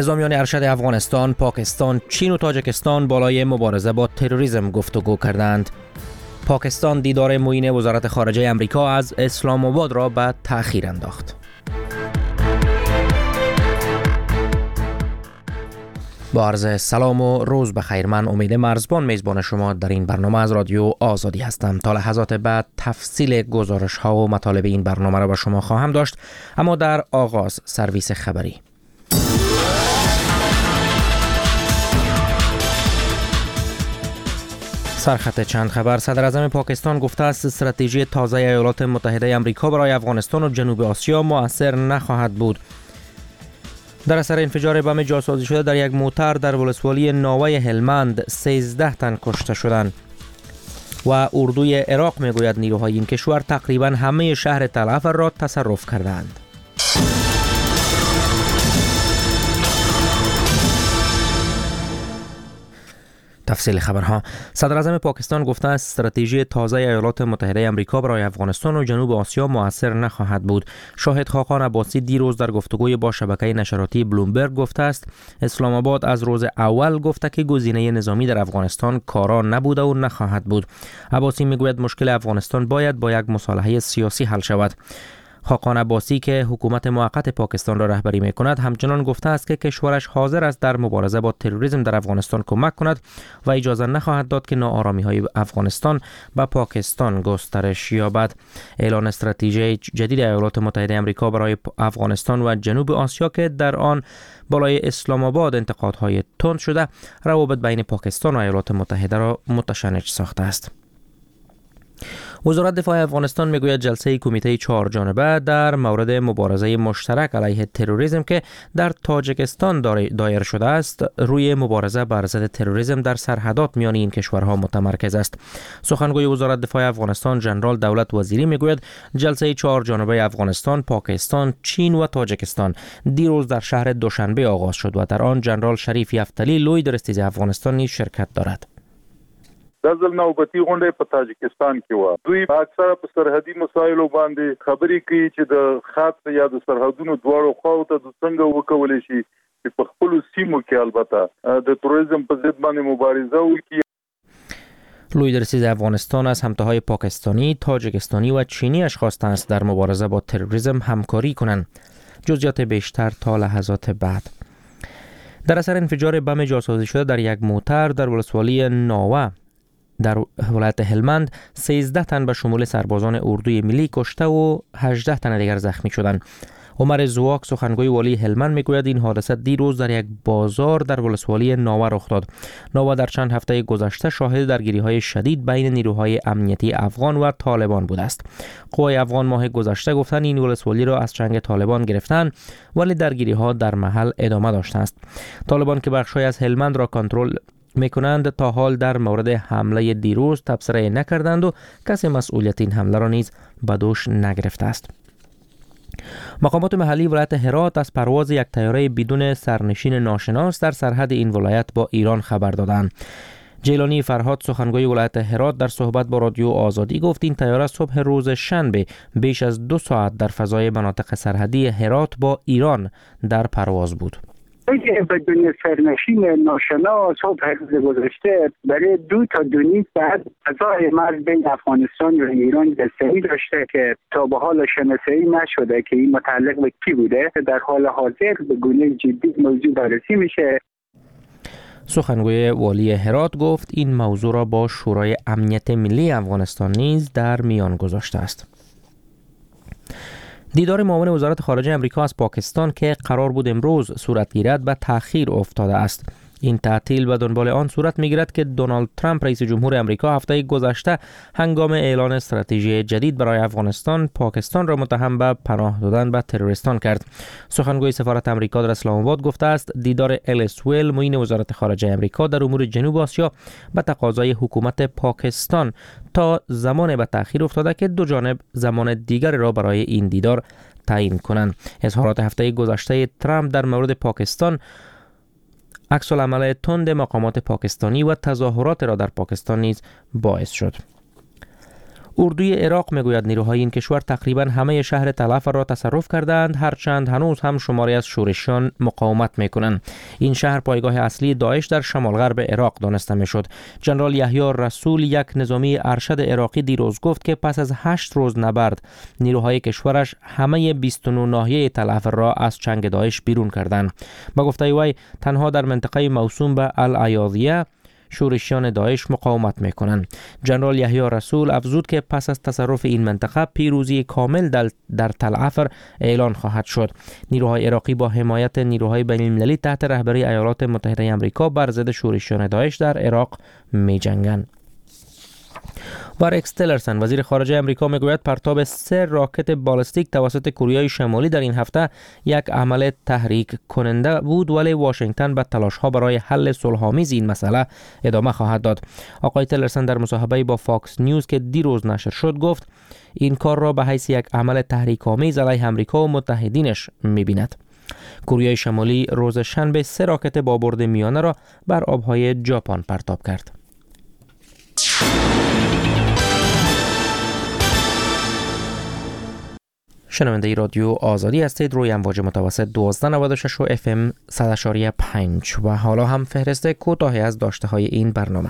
نظامیان ارشد افغانستان، پاکستان، چین و تاجیکستان بالای مبارزه با تروریسم گفتگو کردند. پاکستان دیدار معین وزارت خارجه امریکا از اسلام آباد را به تأخیر انداخت. با عرض سلام و روز بخیر، من امید مرزبان میزبان شما در این برنامه از رادیو آزادی هستم. تا لحظات بعد تفصیل گزارش ها و مطالب این برنامه را با شما خواهم داشت، اما در آغاز سرویس خبری. سرخط چند خبر. صدر اعظم پاکستان گفته است استراتژی تازه ایالات متحده آمریکا برای افغانستان و جنوب آسیا مؤثر نخواهد بود. در اثر انفجار بم جاسازی شده در یک موتر در ولسوالی ناوه هلمند 13 تن کشته شدند. و اردوی عراق میگوید نیروهای این کشور تقریبا همه شهر تل افر را تصرف کردند. تفصیل خبرها. صدر اعظم پاکستان گفته است استراتژی تازه ایالات متحده آمریکا برای افغانستان و جنوب آسیا مؤثر نخواهد بود. شاهد خاقان عباسی دیروز در گفتگوی با شبکه نشراتی بلومبرگ گفته است اسلام آباد از روز اول گفته که گزینه نظامی در افغانستان کارا نبوده و نخواهد بود. عباسی میگوید مشکل افغانستان باید با یک مصالحه سیاسی حل شود. خاقان عباسی که حکومت موقت پاکستان را رهبری می‌کند همچنان گفته است که کشورش حاضر است در مبارزه با تروریسم در افغانستان کمک کند و اجازه نخواهد داد که ناآرامی‌های افغانستان به پاکستان گسترش یابد. اعلان استراتژی جدید ایالات متحده آمریکا برای افغانستان و جنوب آسیا که در آن بالای اسلام آباد انتقادهای تند شده، روابط بین پاکستان و ایالات متحده را متشنج ساخته است. وزارت دفاع افغانستان میگوید جلسه کمیته 4 جانبه در مورد مبارزه مشترک علیه تروریسم که در تاجیکستان دایر شده است روی مبارزه بر ضد تروریسم در سرحدات میان این کشورها متمرکز است. سخنگوی وزارت دفاع افغانستان ژنرال دولت وزیری میگوید جلسه 4 جانبه افغانستان، پاکستان، چین و تاجیکستان دیروز در شهر دوشنبه آغاز شد و در آن ژنرال شریف یفتلی لوی درستیز افغانستان نیز شرکت دارد. د ځل نوبتي غونډه په تاجکستان کې و. دوی اکثره په سرحدي مسایلو باندې خبرې کوي چې د خاص یا د سرحدونو دواړو خواو ته څنګه وکولای شي چې په خپل سیمو کې البته د تروریسم په ضد باندې مبارزه وکړي. لوی درستیز افغانستان از همتاهای پاکستانی، تاجیکستانی و چینیش خواسته است در مبارزه با تروریسم همکاری کنند. جزئیات بیشتر تا لحظات بعد. در اثر انفجار بم جاسازی شده در یک موتر در ولسوالی ناوه در ولایت هلمند 13 تن به شمول سربازان اردوی ملی کشته و 18 تن دیگر زخمی شدند. عمر زواک سخنگوی والی هلمند میگوید این حادثه دیروز در یک بازار در ولسوالی ناوه رخ داد. ناوه در چند هفته گذشته شاهد درگیری‌های شدید بین نیروهای امنیتی افغان و طالبان بوده است. قوای افغان ماه گذشته گفتند این ولسوالی را از چنگ طالبان گرفتند ولی درگیری‌ها در محل ادامه داشته است. طالبان که بخشی از هلمند را کنترل میکنند تا حال در مورد حمله دیروز تبصره نکردند و کسی مسئولیت این حمله را نیز به دوش نگرفته است. مقامات محلی ولایت هرات از پرواز یک طیاره بدون سرنشین ناشناس در سرحد این ولایت با ایران خبر دادند. جیلانی فرهاد سخنگوی ولایت هرات در صحبت با رادیو آزادی گفت این طیاره صبح روز شنبه بیش از 2 ساعت در فضای مناطق سرحدی هرات با ایران در پرواز بود. بدون سرنشین ناشناس صبح روز گذشته برای 2 تا 2.5 ساعت فضای مرز بین افغانستان و ایران دسته‌ای داشته که تا به حال شناسایی نشده که این متعلق به کی بوده. در حال حاضر به گونه جدی موضوع بررسی میشه. سخنگوی والی هرات گفت این موضوع را با شورای امنیت ملی افغانستان نیز در میان گذاشته است. دیدار معاون وزارت خارجه آمریکا از پاکستان که قرار بود امروز صورت گیرد به تأخیر افتاده است. این تعطیل به دنبال آن صورت می‌گیرد که دونالد ترامپ رئیس جمهور آمریکا هفته گذشته هنگام اعلان استراتژی جدید برای افغانستان پاکستان را متهم به پناه دادن به تروریستان کرد. سخنگوی سفارت آمریکا در اسلام آباد گفته است دیدار الیس ویل معین وزارت خارجه آمریکا در امور جنوب آسیا به تقاضای حکومت پاکستان تا زمان به تأخیر افتاده که دو جانب زمان دیگر را برای این دیدار تعیین کنند. اظهارات هفته گذشته ترامپ در مورد پاکستان عکس العمل تند مقامات پاکستانی و تظاهرات را در پاکستان نیز باعث شد. اردوی عراق میگوید نیروهای این کشور تقریبا همه شهر تل را تصرف کردند، هرچند هنوز هم شماری از شورشیان مقاومت میکنند. این شهر پایگاه اصلی داعش در شمال غرب عراق دانسته میشد. جنرال یحیی رسول، یک نظامی ارشد عراقی، دیروز گفت که پس از 8 روز نبرد نیروهای کشورش همه 29 ناحیه تل را از چنگ داعش بیرون کردند. با گفته وی تنها در منطقه موسوم به العیاضیه شورشیان داعش مقاومت میکنند. جنرال یحیی رسول افزود که پس از تصرف این منطقه پیروزی کامل در تل افر اعلان خواهد شد. نیروهای عراقی با حمایت نیروهای بین المللی تحت رهبری ایالات متحده آمریکا بر ضد شورشیان داعش در عراق می‌جنگند. و رکس تیلرسن، وزیر خارجه آمریکا، میگوید پرتاب 3 راکت بالستیک توسط کره شمالی در این هفته یک عمل تحریک کننده بود، ولی واشنگتن به تلاش‌ها برای حل صلح‌آمیز این مسئله ادامه خواهد داد. آقای تیلرسن در مصاحبه‌ای با فاکس نیوز که دیروز نشر شد گفت این کار را به حیث یک عمل تحریک‌آمیز علیه آمریکا و متحدینش می‌بیند. کره شمالی روز شنبه 3 راکت با برد میانه را بر آب‌های ژاپن پرتاب کرد. شنونده رادیو آزادی هستید. روی امواج متوسط 1296 و FM 100.5 و حالا هم فهرست کوتاهی از داشته های این برنامه.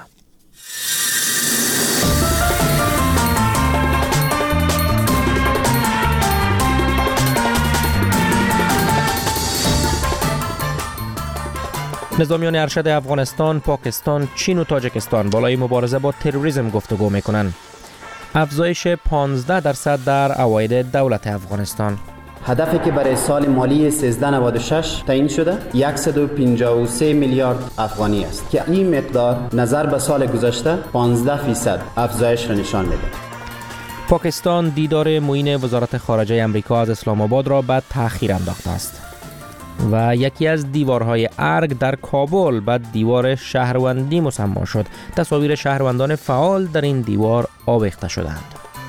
نظامیان ارشد افغانستان، پاکستان، چین و تاجیکستان بالای مبارزه با تروریسم گفتگو میکنند. افزایش 15% در عواید دولت افغانستان. هدفی که برای سال مالی 1396 تعیین شده 153 میلیارد افغانی است که این مقدار نظر به سال گذشته 15% افزایش را نشان میده. پاکستان دیدار معین وزارت خارجه آمریکا از اسلام آباد را به تأخیر انداخته است. و یکی از دیوارهای ارگ در کابل به دیوار شهروندی مسمی شد. تصاویر شهروندان فعال در این دیوار آویخته شدند.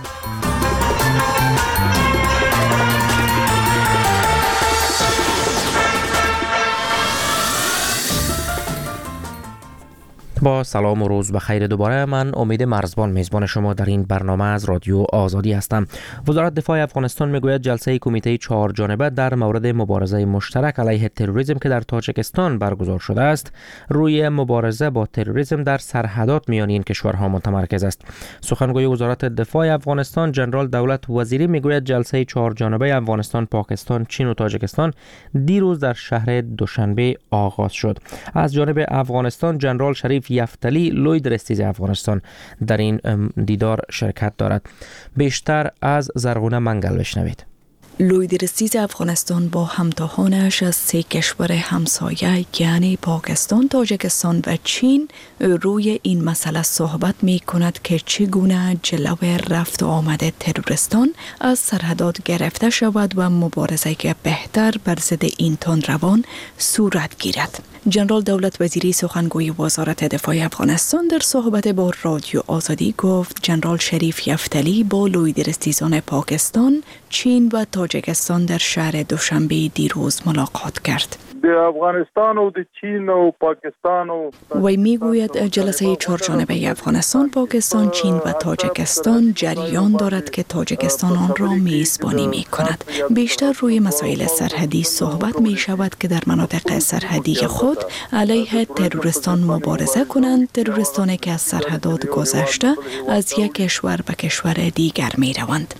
با سلام و روز بخیر دوباره، من امید مرزبان میزبان شما در این برنامه از رادیو آزادی هستم. وزارت دفاع افغانستان میگوید جلسه کمیته 4 جانبه در مورد مبارزه مشترک علیه تروریسم که در تاجیکستان برگزار شده است روی مبارزه با تروریسم در سرحدات میان این کشورها متمرکز است. سخنگوی وزارت دفاع افغانستان جنرال دولت وزیری میگوید جلسه 4 جانبه افغانستان، پاکستان، چین و تاجیکستان دیروز در شهر دوشنبه آغاز شد. از جانب افغانستان جنرال شریف یفتلی لوی درستیز افغانستان در این دیدار شرکت دارد. بیشتر از زرغونه منگل بشنوید. لوی درستیز افغانستان با همتاهانش از 3 کشور همسایه یعنی پاکستان، تاجیکستان و چین روی این مسئله صحبت می کند که چگونه جلو رفت و آمد تروریستان از سرحدات گرفته شود و مبارزه که بهتر بر ضد این تندروان صورت گیرد. جنرال دولت وزیری سخنگوی وزارت دفاع افغانستان در صحبت با رادیو آزادی گفت جنرال شریف یفتلی با لوی درستیزان پاکستان، چین و تاجیکستان در شهر دوشنبه دیروز ملاقات کرد. افغانستان و چین و پاکستان وی میگوید جلسه 4 جانبه افغانستان، پاکستان، چین و تاجیکستان جریان دارد که تاجیکستان آن را میزبانی می کند. بیشتر روی مسائل سرحدی صحبت می شود که در مناطق سرحدی خود علیه تروریستان مبارزه کنند، تروریستانی که از سرحدات گذشته از یک کشور به کشور دیگر می روند.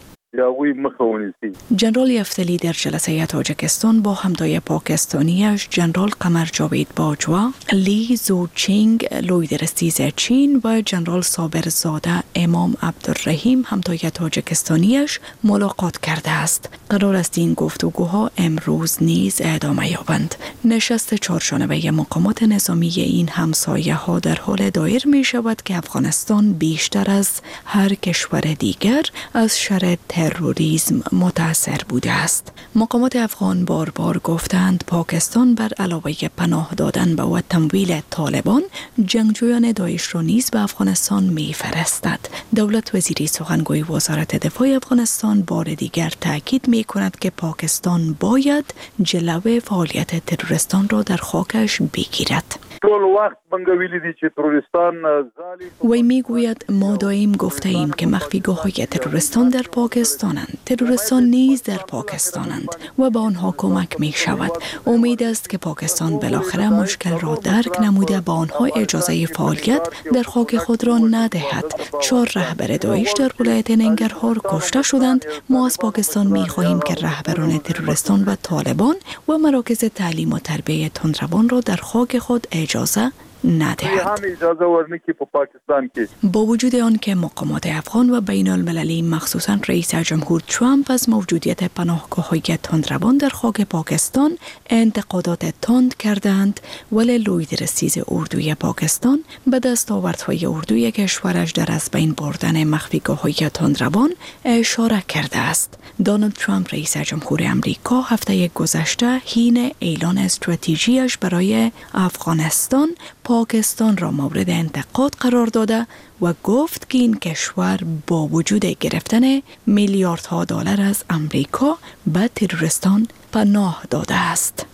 جنرال یفتلی در جلسه تاجیکستان با همتای پاکستانیش جنرال قمر جاوید باجوا، لی زوچینگ لوی درستیز چین و جنرال صابر زاده امام عبدالرحیم همتای تاجیکستانیش ملاقات کرده است. قرار است این گفتگوها امروز نیز ادامه یابند. نشست 4 جانبه مقامات نظامی این همسایه ها در حال دایر می شود که افغانستان بیشتر از هر کشور دیگر از شر تروریسم متاثر بوده است. مقامات افغان بار بار گفتند پاکستان بر علاوه پناه دادن و تمویل طالبان جنگجویان داعش را نیز به افغانستان می‌فرستد. دولت وزیری سخنگوی وزارت دفاع افغانستان بار دیگر تاکید می‌کند که پاکستان باید جلوی فعالیت تروریستان را در خاکش بگیرد. ټول وخت منګه ویلي دي چې تروریستان ظالم وی میگوید ما دائم گفته ایم که مخفیگاه های تروریستان در پاکستانند. تروریستان نیز در پاکستانند و به آنها کمک می شود. امید است که پاکستان بالاخره مشکل را درک نموده به آنها اجازه فعالیت در خاک خود را ندهد. 4 رهبر داعش در ولایت ننگرهار کشته شدند. ما از پاکستان می خواهیم که رهبران تروریستان و طالبان و مراکز تعلیم و تربیه تندروان را در خاک خود اجازه ندهد. با وجود آن که مقامات افغان و بین المللی مخصوصا رئیس جمهور ترامپ از موجودیت پناهگاه‌های تندروان در خاک پاکستان انتقادات تند کردند، ولی لویدرسیز اردوی پاکستان به دستاوردهای اردوی کشورش در از بین بردن مخفیگاه‌های تندروان اشاره کرده است. دونالد ترامپ رئیس جمهور امریکا هفته گذشته حین اعلان استراتژیش برای افغانستان پاکستان را مورد انتقاد قرار داده و گفت که این کشور با وجود گرفتن میلیاردها دلار از امریکا به تروریستان پناه داده است.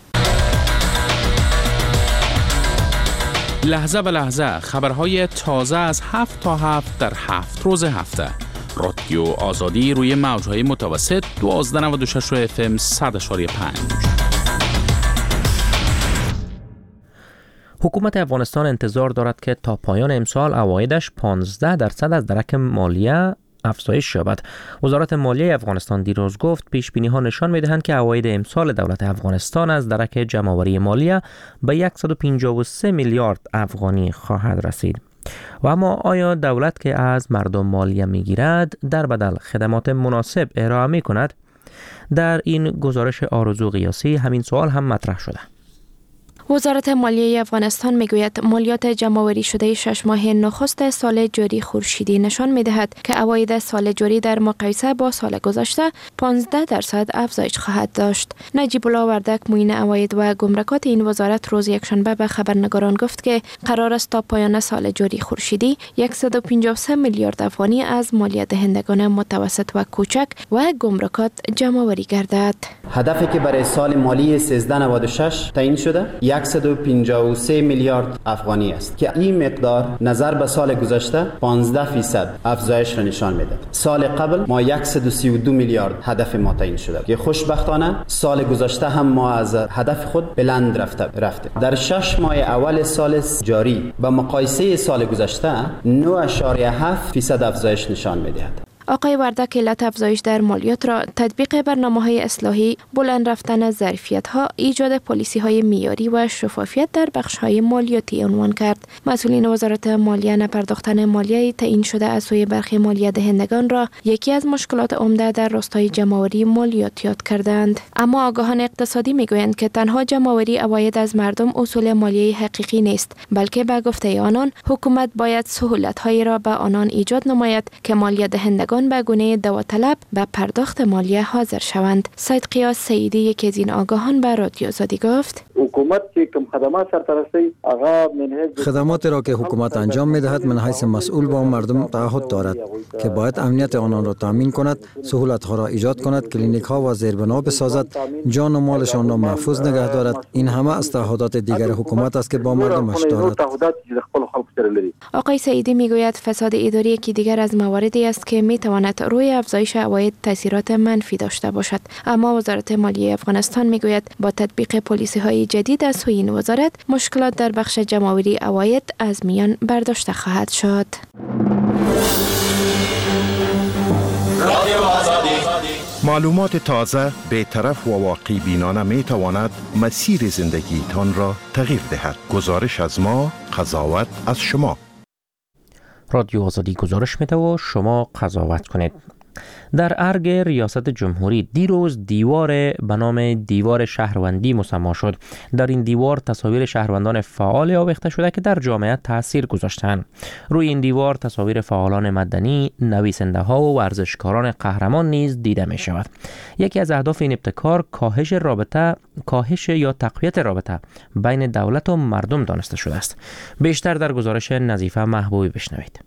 لحظه به لحظه خبرهای تازه از 7 تا 7 در 7 روز هفته. رادیو آزادی روی موجهای متوسط 1296 FM 100.5. حکومت افغانستان انتظار دارد که تا پایان امسال عوایدش 15% از درک مالیه افزایش یابد. وزارت مالیه افغانستان دیروز گفت پیش بینی ها نشان می‌دهند که عواید امسال دولت افغانستان از درک جمع‌آوری مالیه به 153 میلیارد افغانی خواهد رسید. و اما آیا دولت که از مردم مالیه میگیرد در بدل خدمات مناسب ارائه می‌کند؟ در این گزارش آرزو قیاسی همین سوال هم مطرح شده. وزارت مالیه افغانستان میگوید مالیات جمع‌آوری شده 6 ماه نخست سال جاری خورشیدی نشان میدهد که عواید سال جاری در مقایسه با سال گذشته 15% افزایش خواهد داشت. نجیب الله وردک معین عواید و گمرکات این وزارت روز یکشنبه به خبرنگاران گفت که قرار است تا پایان سال جاری خورشیدی 153 میلیارد افغانی از مالیات دهندگان متوسط و کوچک و گمرکات جمع‌آوری گردد. هدفی که برای سال مالی 1396 تعیین شده 153 میلیارد افغانی است که این مقدار نظر به سال گذشته 15% افزایش را نشان می‌دهد. سال قبل ما 132 میلیارد هدف ما تعیین شده که خوشبختانه سال گذشته هم ما از هدف خود بلند رفته. در 6 ماه اول سال جاری به مقایسه سال گذشته 9.7% افزایش نشان می‌دهد. آقای وردک علت افزایش در مالیات را تطبیق برنامه‌های اصلاحی، بلند رفتن ظرفیت‌ها، ایجاد پالیسی‌های معیاری و شفافیت در بخش‌های مالیاتی عنوان کرد. مسئولین وزارت مالیه نپرداختن مالیه تعیین شده از سوی برخی مالیه دهندگان را یکی از مشکلات عمده در راستای جمع‌آوری مالیات یاد کردند. اما آگاهان اقتصادی می‌گویند که تنها جمع‌آوری عواید از مردم اصول مالیه حقیقی نیست، بلکه به گفته آنان حکومت باید سهولت‌هایی را به آنان ایجاد نماید که مالیه دهندگان به گونه داوطلب به پرداخت مالیه حاضر شوند. سید قیاس سیدی یکی از این آگاهان به رادیو آزادی گفت حکومت که کم خدمات سرپرستی خدماتی را که حکومت انجام می‌دهد من حیث مسئول با مردم تعهد دارد که باید امنیت آنان را تامین کند، سهولت‌ها را ایجاد کند، کلینیک‌ها و زیربنا بسازد، جان و مالشان را محفوظ نگه دارد. این همه از تعهدات دیگر حکومت است که با مردمش دارد. آقای سیدی میگوید فساد اداری که دیگر از مواردی است که میتواند روی افزایش عواید تاثیرات منفی داشته باشد. اما وزارت مالیه افغانستان میگوید با تطبیق پالیسی‌های جدید از سوی این وزارت مشکلات در بخش جمع‌آوری عواید از میان برداشته خواهد شد. معلومات تازه، بی‌طرف و واقع بینانه می تواند مسیر زندگی تان را تغییر دهد. گزارش از ما، قضاوت از شما. رادیو آزادی گزارش میده و شما قضاوت کنید. در ارگ ریاست جمهوری دیروز دیوار به نام دیوار شهروندی مسما شد. در این دیوار تصاویر شهروندان فعال آویخته شده که در جامعه تاثیر گذاشتند. روی این دیوار تصاویر فعالان مدنی، نویسنده ها و ورزشکاران قهرمان نیز دیده می شود. یکی از اهداف این ابتکار کاهش یا تقویت رابطه بین دولت و مردم دانسته شده است. بیشتر در گزارش نظیفه محبوبی بشنوید.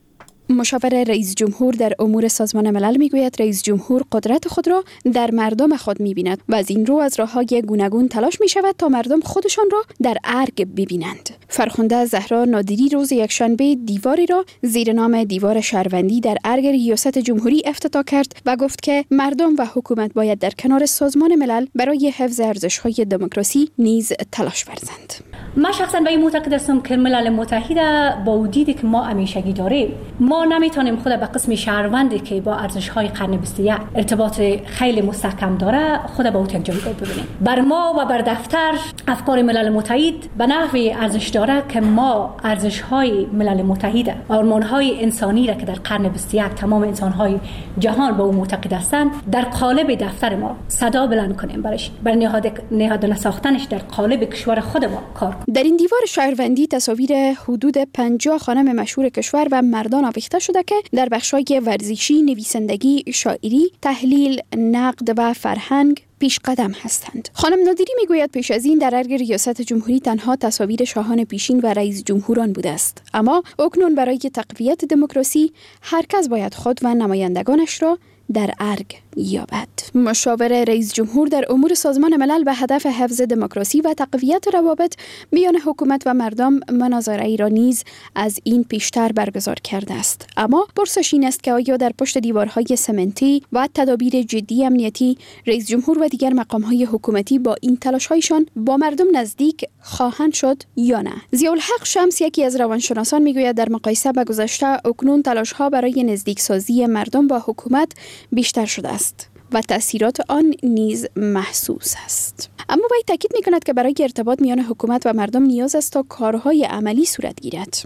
مشاور رئیس جمهور در امور سازمان ملل میگوید رئیس جمهور قدرت خود را در مردم خود می‌بیند و از این رو از راه‌های گوناگون تلاش می‌شود تا مردم خودشان را در ارگ ببینند. فرخنده زهرا نادری روز یکشنبه دیواری را زیر نام دیوار شهروندی در ارگ ریاست جمهوری افتتاح کرد و گفت که مردم و حکومت باید در کنار سازمان ملل برای حفظ ارزش‌های دموکراسی نیز تلاش ورزند. من شخصا به این معتقد هستم که ملل متحد با وجودی که ما همیشگی داریم، ما نمیتونیم خود به قسم شهروندی که با ارزش‌های قرن 21 ارتباط خیلی مستحکم داره خود به او یک جایگاه ببینیم. بر ما و بر دفتر افکار ملل متحد به نحوی ارزش داره که ما ارزش‌های ملل متحد، آرمان‌های انسانی را که در قرن 21 تمام انسان‌های جهان به او معتقد هستند در قالب دفتر ما صدا بلند کنیم برش، بر نهادینه ساختنش در قالب کشور خود ما کار. در این دیوار شهروندی تصاویر حدود 50 خانم مشهور کشور و مردان آویخته شده که در بخش‌های ورزشی، نویسندگی، شاعری، تحلیل، نقد و فرهنگ پیش قدم هستند. خانم نادری میگوید پیش از این در ارگ ریاست جمهوری تنها تصاویر شاهان پیشین و رئیس جمهوران بوده است، اما اکنون برای تقویت دموکراسی هر کس باید خود و نمایندگانش را در ارگ یابد. مشاور رئیس جمهور در امور سازمان ملل به هدف حفظ دموکراسی و تقویت روابط میان حکومت و مردم مناظره‌ای را نیز از این پیشتر برگزار کرده است. اما پرسش این است که آیا در پشت دیوارهای سمنتی و تدابیر جدی امنیتی رئیس جمهور و دیگر مقام‌های حکومتی با این تلاش‌هایشان با مردم نزدیک خواهند شد یا نه؟ ضیاءالحق شمس یکی از روانشناسان میگوید در مقایسه با گذشته اکنون تلاش‌ها برای نزدیکسازی مردم با حکومت بیشتر شده است و تأثیرات آن نیز محسوس است. اما باید تاکید می‌کند که برای ارتباط میان حکومت و مردم نیاز است تا کارهای عملی صورت گیرد.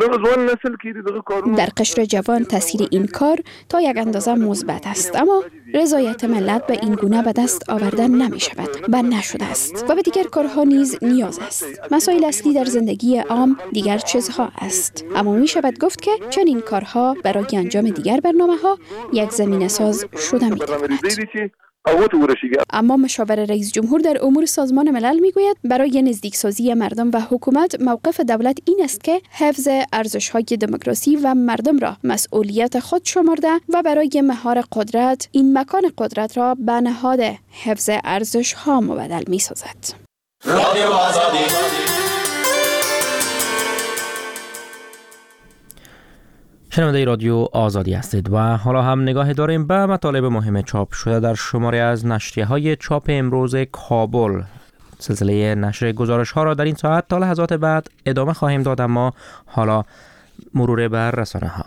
در قشر جوان تاثیر این کار تا یک اندازه مثبت است، اما رضایت ملت به این گونه به دست آوردن نمی‌شود و نشده است و به دیگر کارها نیز نیاز است. مسائل اصلی در زندگی عام دیگر چیزها است، اما می‌شود گفت که چنین کارها برای انجام دیگر برنامه‌ها یک زمینه ساز شده می‌تواند. اما مشاور رئیس جمهور در امور سازمان ملل میگوید برای نزدیکسازی مردم و حکومت موقف دولت این است که حفظ ارزش‌های دموکراسی و مردم را مسئولیت خود شمرده و برای مهار قدرت این مکان قدرت را به نهاد حفظ ارزش‌ها مبدل می‌سازد. رادیو آزادی. شنونده رادیو آزادی هستید و حالا هم نگاه داریم به مطالب مهم چاپ شده در شماره از نشریه‌های چاپ امروز کابل. سلسله نشر گزارش‌ها را در این ساعت تا لحظات بعد ادامه خواهیم داد، اما حالا مرور بر رسانه‌ها.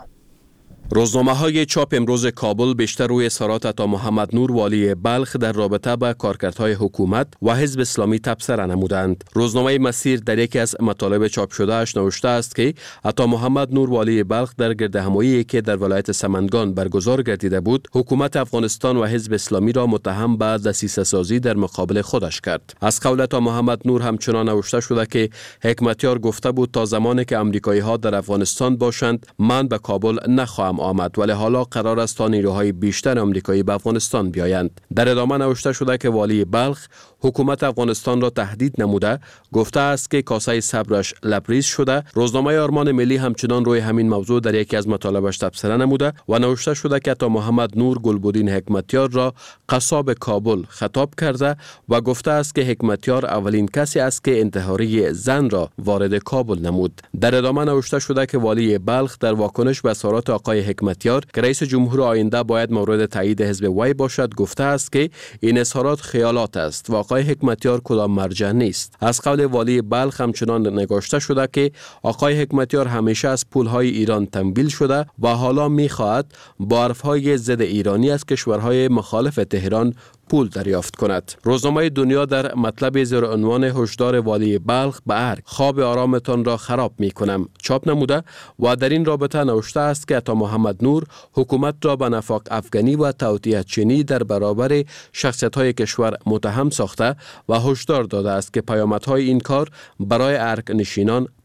روزنامه‌های چاپ امروز کابل بیشتر روی اظهارات عطا محمد نور والی بلخ در رابطه با کارکردهای حکومت و حزب اسلامی تبصره نمودند. روزنامه مسیر در یکی از مطالب چاپ شده اش نوشته است که عطا محمد نور والی بلخ در گردهمایی که در ولایت سمنگان برگزار گردیده بود، حکومت افغانستان و حزب اسلامی را متهم به دسیسه سازی در مقابل خودش کرد. از قول عطا محمد نور همچنان نوشته شده که حکمتیار گفته بود تا زمانی که آمریکایی‌ها در افغانستان باشند من به کابل نخواهم آمد، ولی حالا قرار است تا نیروهای بیشتر آمریکایی به افغانستان بیایند. در ادامه نوشته شده که والی بلخ حکومت افغانستان را تهدید نموده، گفته است که کاسه صبرش لبریز شده. روزنامه آرمان ملی همچنان روی همین موضوع در یکی از مطالبش تبصره نموده و نوشته شده که عطا محمد نور گلبدین حکمتیار را قصاب کابل خطاب کرده و گفته است که حکمتیار اولین کسی است که انتحاری زن را وارد کابل نمود. در ادامه نوشته شده که والی بلخ در واکنش به اظهارات آقای حکمتیار که رئیس جمهور آینده باید مورد تایید حزب وی باشد گفته است که این اظهارات خیالات است و آقای حکمتیار کدام مرجع نیست. از قول والی بلخ همچنان نگاشته شده که آقای حکمتیار همیشه از پولهای ایران تنبیل شده و حالا می‌خواهد با حرفهای ضد ایرانی از کشورهای مخالف تهران پول دریافت کند. روزنامه دنیا در مطلب زیر عنوان هشدار والی بلخ به ارگ خواب آرامتان را خراب می کنم چاپ نموده و در این رابطه نوشته است که عطا محمد نور حکومت را به نفاق افغانی و توطئه چینی در برابر شخصیت‌های کشور متهم ساخته و هشدار داده است که پیامدهای این کار برای ارگ نشینان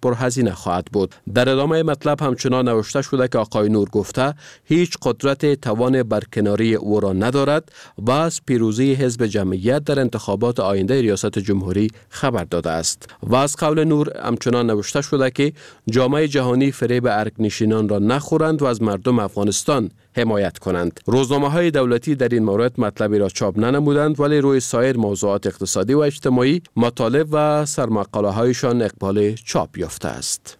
پرهزینه خواهد بود. در ادامه مطلب همچنان نوشته شده که آقای نور گفته هیچ قدرت توان برکناری او را ندارد و از پیروزی حزب جمعیت در انتخابات آینده ریاست جمهوری خبر داده است. و از قول نور همچنان نوشته شده که جامعه جهانی فریب ارگنشینان را نخورند و از مردم افغانستان حمایت کنند. روزنامه‌های دولتی در این مورد مطلبی را چاپ ننمودند، ولی روی سایر موضوعات اقتصادی و اجتماعی مطالب و سرمقاله‌هایشان اقبال چاپ یافته است.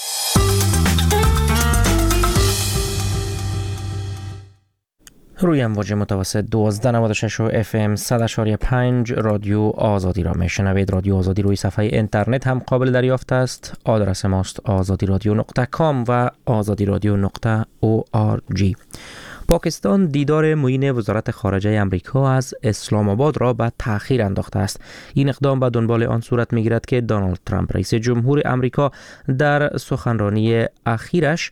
روی امواج متوسط 1296 و FM 100.5 رادیو آزادی را میشنوید. رادیو آزادی روی صفحه اینترنت هم قابل دریافت است. آدرس ماست azadiradio.com و azadiradio.org. پاکستان دیدار معین وزارت خارجه امریکا از اسلام آباد را به تأخیر انداخته است. این اقدام به دنبال آن صورت می‌گیرد که دونالد ترامپ رئیس جمهور امریکا در سخنرانی اخیرش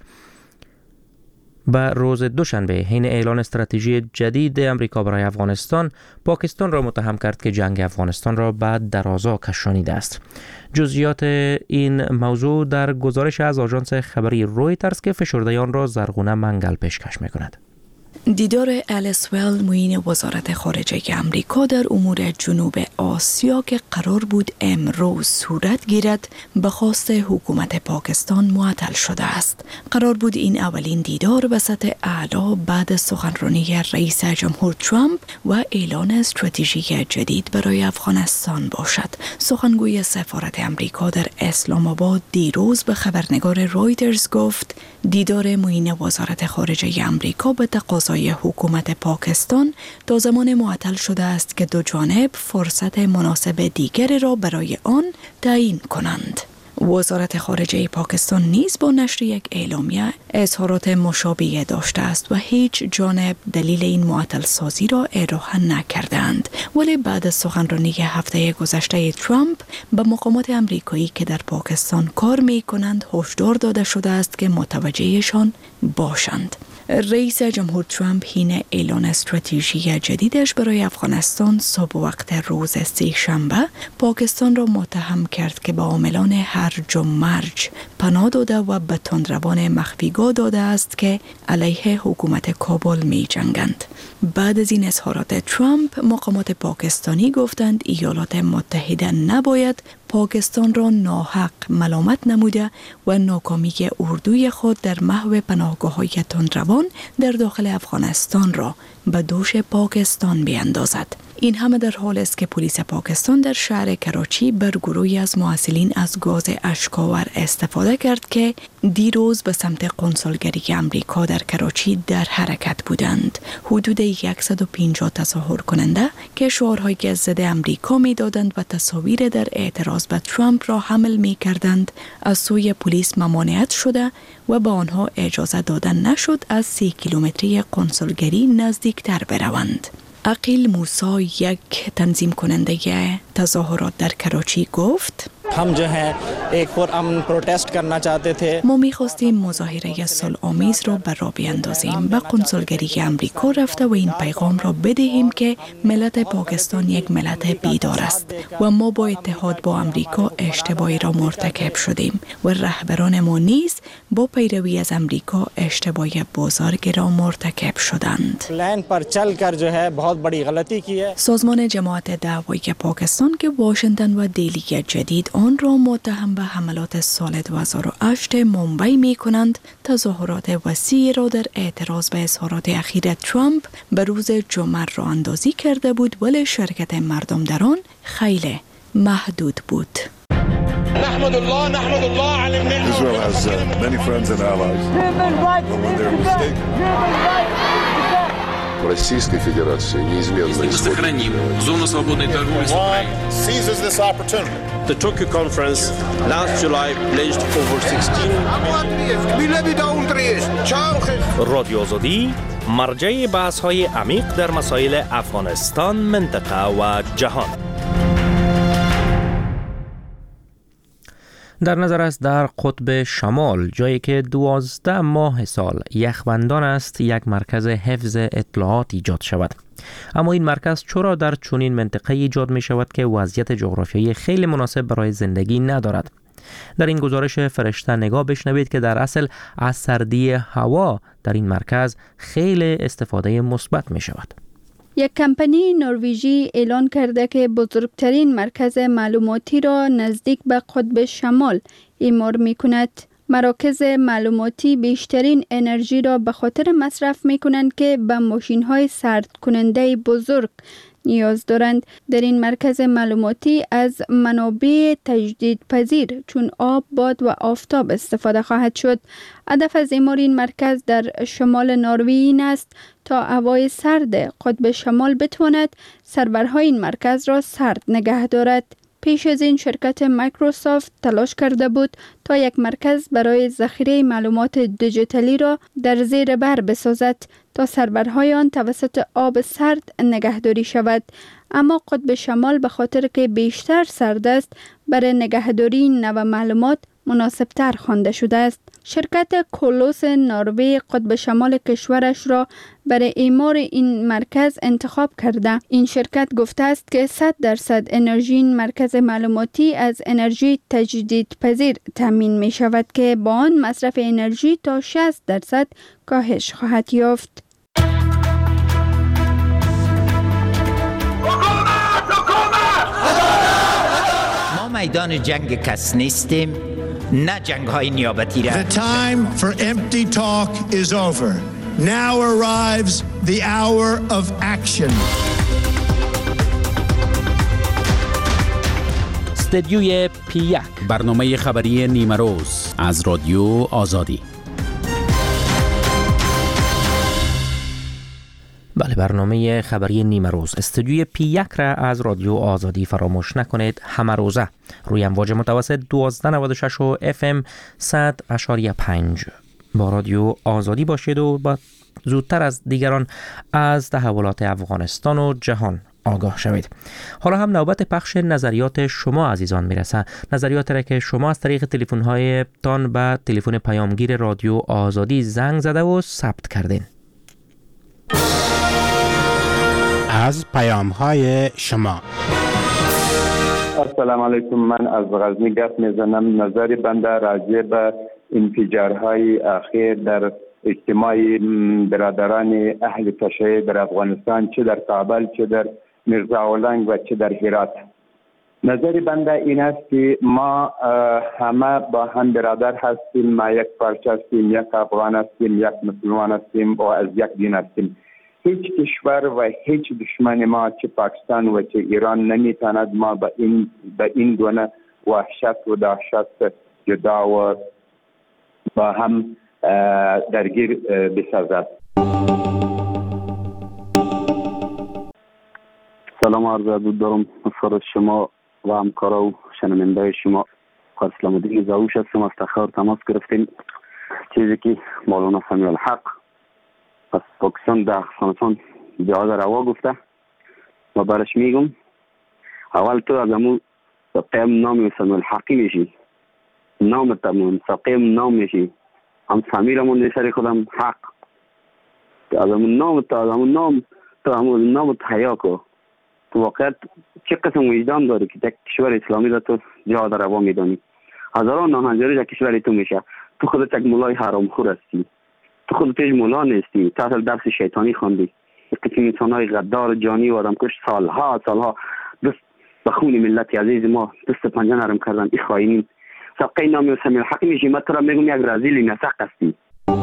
به روز دوشنبه حین اعلان استراتژی جدید امریکا برای افغانستان پاکستان را متهم کرد که جنگ افغانستان را به درازا کشانیده است. جزئیات این موضوع در گزارش از آژانس خبری رویترز که فشرده آن را زرغونه منگل پیشکش می‌کند. دیدار الیس ویل معین وزارت خارجه امریکا در امور جنوب آسیا که قرار بود امروز صورت گیرد به خواست حکومت پاکستان معطل شده است. قرار بود این اولین دیدار به سطح اعلی بعد سخنرانی رئیس جمهور ترامپ و اعلان استراتژی جدید برای افغانستان باشد. سخنگوی سفارت امریکا در اسلام آباد دیروز به خبرنگار رویترز گفت دیدار معین وزارت خارجه امریکا به تقاضای حکومت پاکستان تا زمان معطل شده است که دو جانب فرصت مناسب دیگری را برای آن تعیین کنند. وزارت خارجه پاکستان نیز با نشر یک اعلامیه اظهارات مشابه داشته است و هیچ جانب دلیل این معطل سازی را ارائه نکردند. ولی بعد از سخنرانی هفته گذشته ترامپ به مقامات امریکایی که در پاکستان کار می کنند هشدار داده شده است که متوجهشان باشند. رئیس جمهور ترامپ حین اعلان استراتژی جدیدش برای افغانستان صبح وقت روز سه‌شنبه پاکستان را متهم کرد که به عاملان هرج و مرج پناه داده و به تندروان مخفیگاه داده است که علیه حکومت کابل می جنگند. بعد از این اظهارات ترامپ مقامات پاکستانی گفتند ایالات متحده نباید پاکستان را ناحق ملامت نموده و ناکامی اردوی خود در محو پناهگاه‌های تندروان در داخل افغانستان را به دوش پاکستان بیندازد. این همه در حال است که پلیس پاکستان در شهر کراچی بر گروهی از محصلین از گاز اشک‌آور استفاده کرد که دیروز به سمت قنصلگری امریکا در کراچی در حرکت بودند. حدود 150 تظاهر کننده که شعارهای ضد امریکا می‌دادند و تصاویر در اعتراض به ترامپ را حمل می‌کردند از سوی پلیس ممانعت شده و به آنها اجازه داده نشد از 30 کیلومتری قنصلگری نزدیکتر بروند. عقیل موسی یک تنظیم کننده تظاهرات در کراچی گفت हम जो है एक पुरअमन प्रोटेस्ट करना चाहते थे. ما می‌خواستیم مظاهره صلح‌آمیز را به راه بیندازیم. به قنصلگری امریکا رفته و این پیغام را بدهیم که ملت پاکستان یک ملت بیدار است و ما با اتحاد با امریکا اشتباهی را مرتکب شدیم و رهبران ما نیز با پیروی از امریکا اشتباهی بزرگ را مرتکب شدند. प्लान पर चलकर जो है बहुत बड़ी गलती की है. سازمان جماعت دعوایی پاکستان که واشنگتن و دهلی جدید آن را متهم به حملات سال 2008 ممبئی می کنند، تظاهرات وسیعی را در اعتراض به اظهارات اخیر ترامپ به روز جمعه راه اندازی کرده بود، ولی شرکت مردم در آن خیلی محدود بود. نحمد الله على النعمة. Israel has many friends and allies. When they're mistaken. Российской Федерации неизменно мы сохраним зону свободной торговли с Украиной. Seizes this opportunity. The Tokyo conference last July pledged over 16 رادیو آزادی مرجع بحث‌های عمیق در مسائل افغانستان، منطقه و جهان. در نظر است در قطب شمال، جایی که 12 ماه سال یخبندان است، یک مرکز حفظ اطلاعات ایجاد شود. اما این مرکز چرا در چنین منطقه ایجاد می شود که وضعیت جغرافیایی خیلی مناسب برای زندگی ندارد؟ در این گزارش فرشته نگاه بشنوید که در اصل از سردی هوا در این مرکز خیلی استفاده مثبت می شود. یک کمپانی نروژی اعلان کرده که بزرگترین مرکز معلوماتی را نزدیک به قطب شمال اعمار می کند. مراکز معلوماتی بیشترین انرژی را به خاطر مصرف می کنند که به ماشین های سرد کننده بزرگ نیاز دارند. در این مرکز معلوماتی از منابع تجدیدپذیر چون آب، باد و آفتاب استفاده خواهد شد. هدف از اعمار این مرکز در شمال نروژ این است تا هوای سرد قطب شمال بتواند سرورهای این مرکز را سرد نگه دارد. پیش از این شرکت مایکروسافت تلاش کرده بود تا یک مرکز برای ذخیره معلومات دیجیتالی را در زیر بر بسازد تا سرورهای آن توسط آب سرد نگهداری شود، اما قطب شمال به خاطر که بیشتر سرد است برای نگهداری این نوع معلومات مناسبتر خوانده شده است. شرکت کولوس نروژ قطب شمال کشورش را برای اعمار این مرکز انتخاب کرده. این شرکت گفته است که 100% انرژی این مرکز معلوماتی از انرژی تجدیدپذیر تامین می شود که با آن مصرف انرژی تا 60% کاهش خواهد یافت. ما میدان جنگ کس نیستیم، نه جنگ های نیابتی را. The time for empty talk is over. Now arrives the hour of action. استدیوی P1 برنامه خبری نیمه روز از رادیو آزادی. بله، برنامه خبری نیمه روز استودیوی P1 را از رادیو آزادی فراموش نکنید. همه روزه روی امواج متوسط 1296 و FM 100.5 با رادیو آزادی باشید و با زودتر از دیگران از تحولات افغانستان و جهان آگاه شوید. حالا هم نوبت پخش نظریات شما عزیزان میرسه. نظریات را که شما از طریق تلفن‌های تان به تلفن پیامگیر رادیو آزادی زنگ زده و ثبت کردین. از پیام‌های شما. السلام علیکم، من از غزنی گپ میزنم. نظر بنده راجع به انفجارهای اخیر در اجتماع برادران اهل تشیع در افغانستان، چه در کابل، چه در میرزاولنگ و چه در هرات. نظر بنده این است که ما همه با هم برادر هستیم، ما یک پارچه هستیم، یک افغان هستیم، یک مسلمان هستیم و از یک دین هستیم. هیچ کشور و هیچ دشمن ما چه پاکستان و چه ایران نمیتواند ما به این گونه وحشت و دهشت جدا و با هم درگیر بسازد. سلام عرض ادب دارم خدمت شما و همکارا و شنونده شما. اسلام الدین زاوش هستم. از تخار تماس گرفتیم. چیزی که مولانا سمیع الحق از پاکستان در افغانستان جهاد روا گفته و برش میگم، اول تو از همون قیم نام سمیع الحقی میشی، نام تمون سقیم نام میشی، هم سمیرمون سر خودم حق، از همون نام تا همون نام حیا کو. تو واقعیت چه قسم وجدان داری که یک کشور اسلامی را تو جهاد روا میدانی؟ هزاران ناهنجاری در کشور تو میشه. تو خودت یک مولای حرامخور هستی، تو خودت هیچ مولا نیستی، تو اصل درس شیطانی خواندی. یک قسم انسانهای غدار جانی و آدمکش سالها دست به خون ملت عزیز ما دست پنجه نرم کردن. این خائنین سقی نام سمیع الحق میشی. من تو را میگم یک رذیل نسق هستی.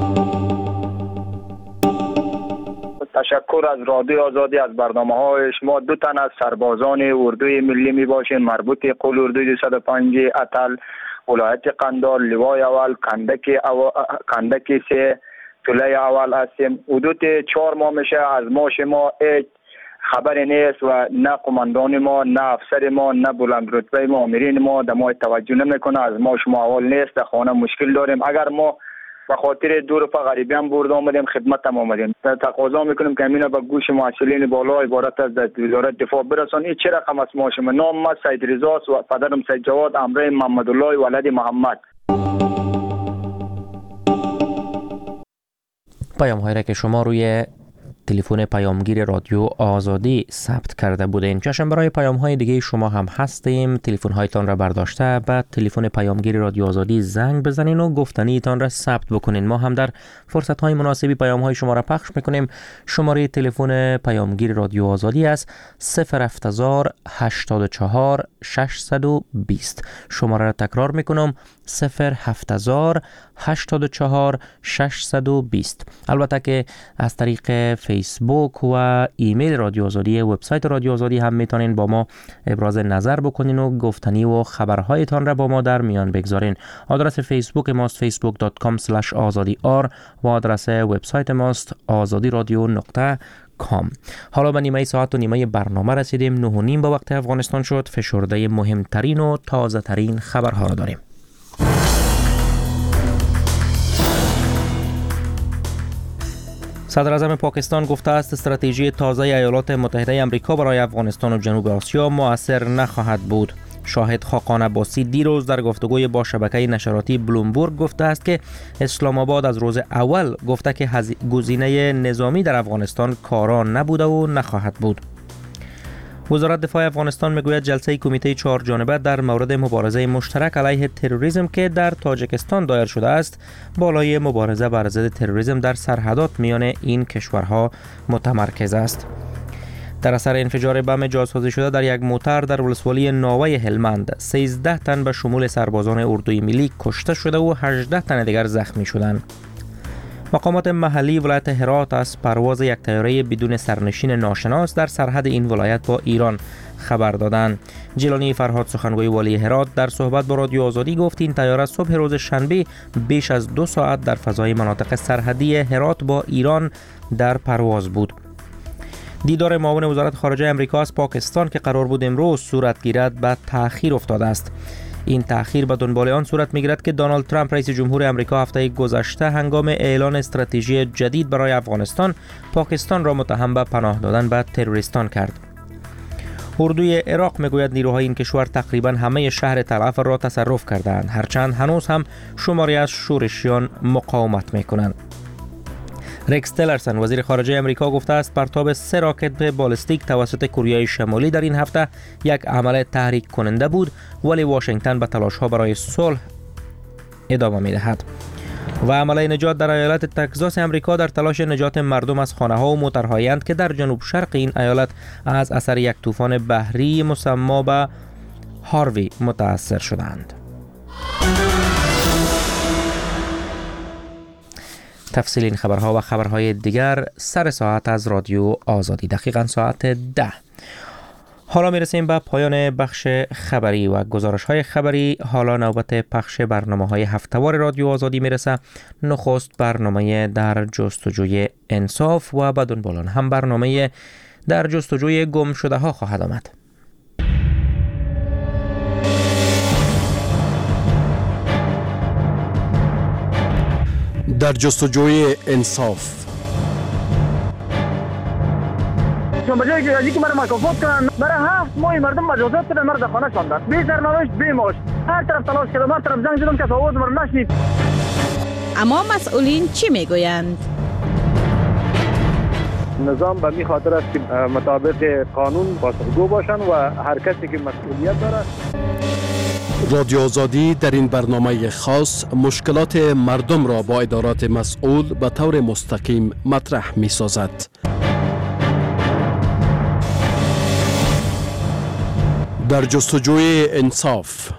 تشکر از رادیو آزادی از برنامه‌های شما. دو تن از سربازان اردوی ملی می باشین مربوط قول اردوی 205 اتل ولایت قندار، لوای اول کندک 3 طلای اول هستیم. حدود 4 ماه میشه از ما شما هیچ خبری نیست و نه قماندان ما، نه افسر ما، نه بلند رتبه ما، آمرین ما در ما توجه نمیکنه. از ما شما اول نیست، در خانه مشکل داریم. اگر ما به خاطر دور پا غریبیان برده آمدیم خدمت هم آمدیم، تقاضا میکنیم که امینه به گوش مسئولین بالا عبارت از وزارت دفاع برسان. این چه رقم است؟ ما شما نام ما سید رضا و پدرم سید جواد امره محمد الله ولد محمد. پیام هایی را که شما روی تلفن پیامگیر رادیو آزادی ثبت کرده بودین. چشم برای پیام‌های دیگه شما هم هستیم. تلفن‌هایتان را برداشته بعد تلفن پیامگیر رادیو آزادی زنگ بزنین و گفتنیتان را ثبت بکنین. ما هم در فرصت‌های مناسبی پیام‌های شما را پخش می‌کنیم. شماره تلفن پیامگیر رادیو آزادی است 07084 620. شماره را تکرار می‌کنم 07084 620. البته که از طریق فیسبوک و ایمیل رادیو آزادی، وبسایت رادیو آزادی هم میتونین با ما ابراز نظر بکنین و گفتنی و خبرهایتان را با ما در میان بگذارین. آدرس فیسبوک ماست facebook.com/azadi.r و آدرس وبسایت ماست azadiradio.com. حالا به نیمه ساعت و نیمه برنامه رسیدیم. 9:30 به وقت افغانستان شد. فشرده مهمترین و تازه ترین خبرها را داریم. صدر اعظم پاکستان گفته است استراتژی تازه ایالات متحده آمریکا برای افغانستان و جنوب آسیا مؤثر نخواهد بود. شاهد خاقان عباسی دیروز در گفتگوی با شبکه نشراتی بلومبرگ گفته است که اسلام آباد از روز اول گفته که گزینه نظامی در افغانستان کارا نبوده و نخواهد بود. وزارت دفاع افغانستان میگوید جلسه کمیته 4 جانبه در مورد مبارزه مشترک علیه تروریسم که در تاجیکستان دایر شده است بالای مبارزه بر ضد تروریسم در سرحدات میان این کشورها متمرکز است. در اثر انفجار بم جاسازی شده در یک موتر در ولسوالی ناوه هلمند 13 تن به شمول سربازان اردوی ملی کشته شده و 18 تن دیگر زخمی شدند. مقامات محلی ولایت هرات از پرواز یک طیاره بدون سرنشین ناشناس در سرحد این ولایت با ایران خبر دادند. جیلانی فرهاد سخنگوی والی هرات در صحبت با رادیو آزادی گفت این طیاره صبح روز شنبه بیش از 2 ساعت در فضای مناطق سرحدی هرات با ایران در پرواز بود. دیدار معاون وزارت خارجه آمریکا از پاکستان که قرار بود امروز صورت گیرد به تأخیر افتاده است. این تأخیر به دنبال آن صورت می‌گیرد که دونالد ترامپ رئیس جمهور آمریکا هفته گذشته هنگام اعلان استراتژی جدید برای افغانستان پاکستان را متهم به پناه دادن به تروریستان کرد. اردوی عراق میگوید نیروهای این کشور تقریبا همه شهر تل را تصرف کردند، هرچند هنوز هم شماری از شورشیان مقاومت میکنند. رکس تلرسن وزیر خارجه آمریکا گفته است پرتاب 3 راکت بالستیک توسط کره شمالی در این هفته یک عمل تحریک کننده بود، ولی واشنگتن به تلاش‌ها برای صلح ادامه می‌دهد. و عمله نجات در ایالت تگزاس آمریکا در تلاش نجات مردم از خانه‌ها و موترهایند که در جنوب شرق این ایالت از اثر یک طوفان بحری مسمى به هاروی متاثر شدند. تفصیل این خبرها و خبرهای دیگر سر ساعت از رادیو آزادی، دقیقاً ساعت 10. حالا میرسیم به پایان بخش خبری و گزارش‌های خبری. حالا نوبت پخش برنامه‌های هفته‌وار رادیو آزادی میرسه. نخست برنامه در جستجوی انصاف و بعد دنبال آن هم برنامه در جستجوی گم شده ها خواهد آمد. در جستجوی انصاف. بجای که ازی که مرا مکافات کنن برای 7 ماه مردم مجازات کردن، مرد خانه شاندن بی سرنوشت بی معاش. هر طرف تلاش کردم، هر طرف زنگ زدم که آواز مرا نشنید. اما مسئولین چی میگویند؟ نظام به می خاطر است که مطابق قانون بازگو باشن و هر کسی که مسئولیت داره. رادیو آزادی در این برنامه خاص مشکلات مردم را با ادارات مسئول به طور مستقیم مطرح می سازد. در جستجوی انصاف.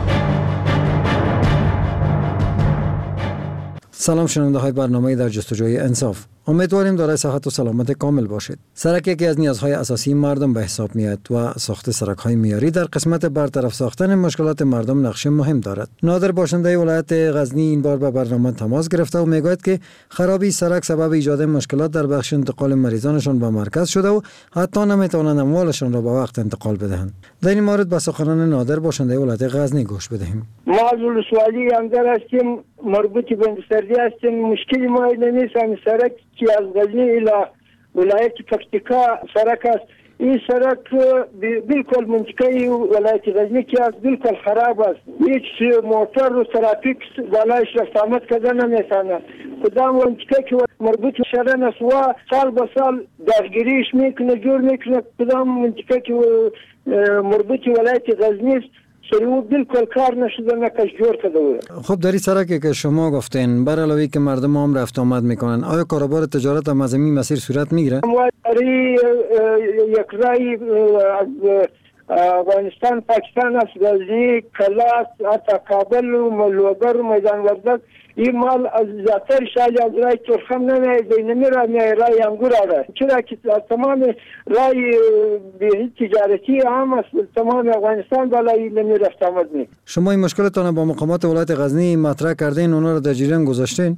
سلام شنونده های برنامه در جستجوی انصاف. امیدواریم دارای صحت و سلامت کامل باشید. سرک یکی از نیازهای اساسی مردم به حساب میاد و ساخت سرک‌های معیاری در قسمت برطرف ساختن مشکلات مردم نقش مهم دارد. نادر باشنده ولایت غزنی این بار به برنامه تماس گرفته و میگوید که خرابی سرک سبب ایجاد مشکلات در بخش انتقال مریضانشان به مرکز شده و حتی نمیتوانند اموالشان را به وقت انتقال بدهند. در این مورد به سخنان نادر باشنده ولایت غزنی گوش بدهیم. ما از ولسوالی اندر هستیم، مربوط به بندسردی هستیم. مشکلی ما نیست، همین سرک که از غزنی الى ولایت پکتیکا سرک است، این سرک بالکل منطقه ولایت غزنی که از بالکل خراب است. هیچ موتر و ترافیک بالایش رفت آمد کردن نمیتونه. کدام منطقه که مربوط شهران است و سال به سال درگیریش میکنه جور میکنه. کدام منطقه که مربوط ولایت غزنی است سریع بالکل کار نشده نکش جور کرده. خب در این سرکی که شما گفتین بر علاوه که مردم هم رفت آمد میکنن، آیا کاروبار تجارت هم از این مسیر صورت میگیره؟ یک رای از افغانستان پاکستان است، غزنی، کلاس، حتی کابل و ملوگر و میدان وردک این مال از زیادتر شاید از رای ترخم نمیه بینمی را میه رای انگور آره. چرا که تمام رای تجارتی هم است تمام افغانستان بالای نمی رفت آمد می. شما این مشکلتان با مقامات ولایت غزنی مطرح کردین، اونا را در جریان گذاشتین؟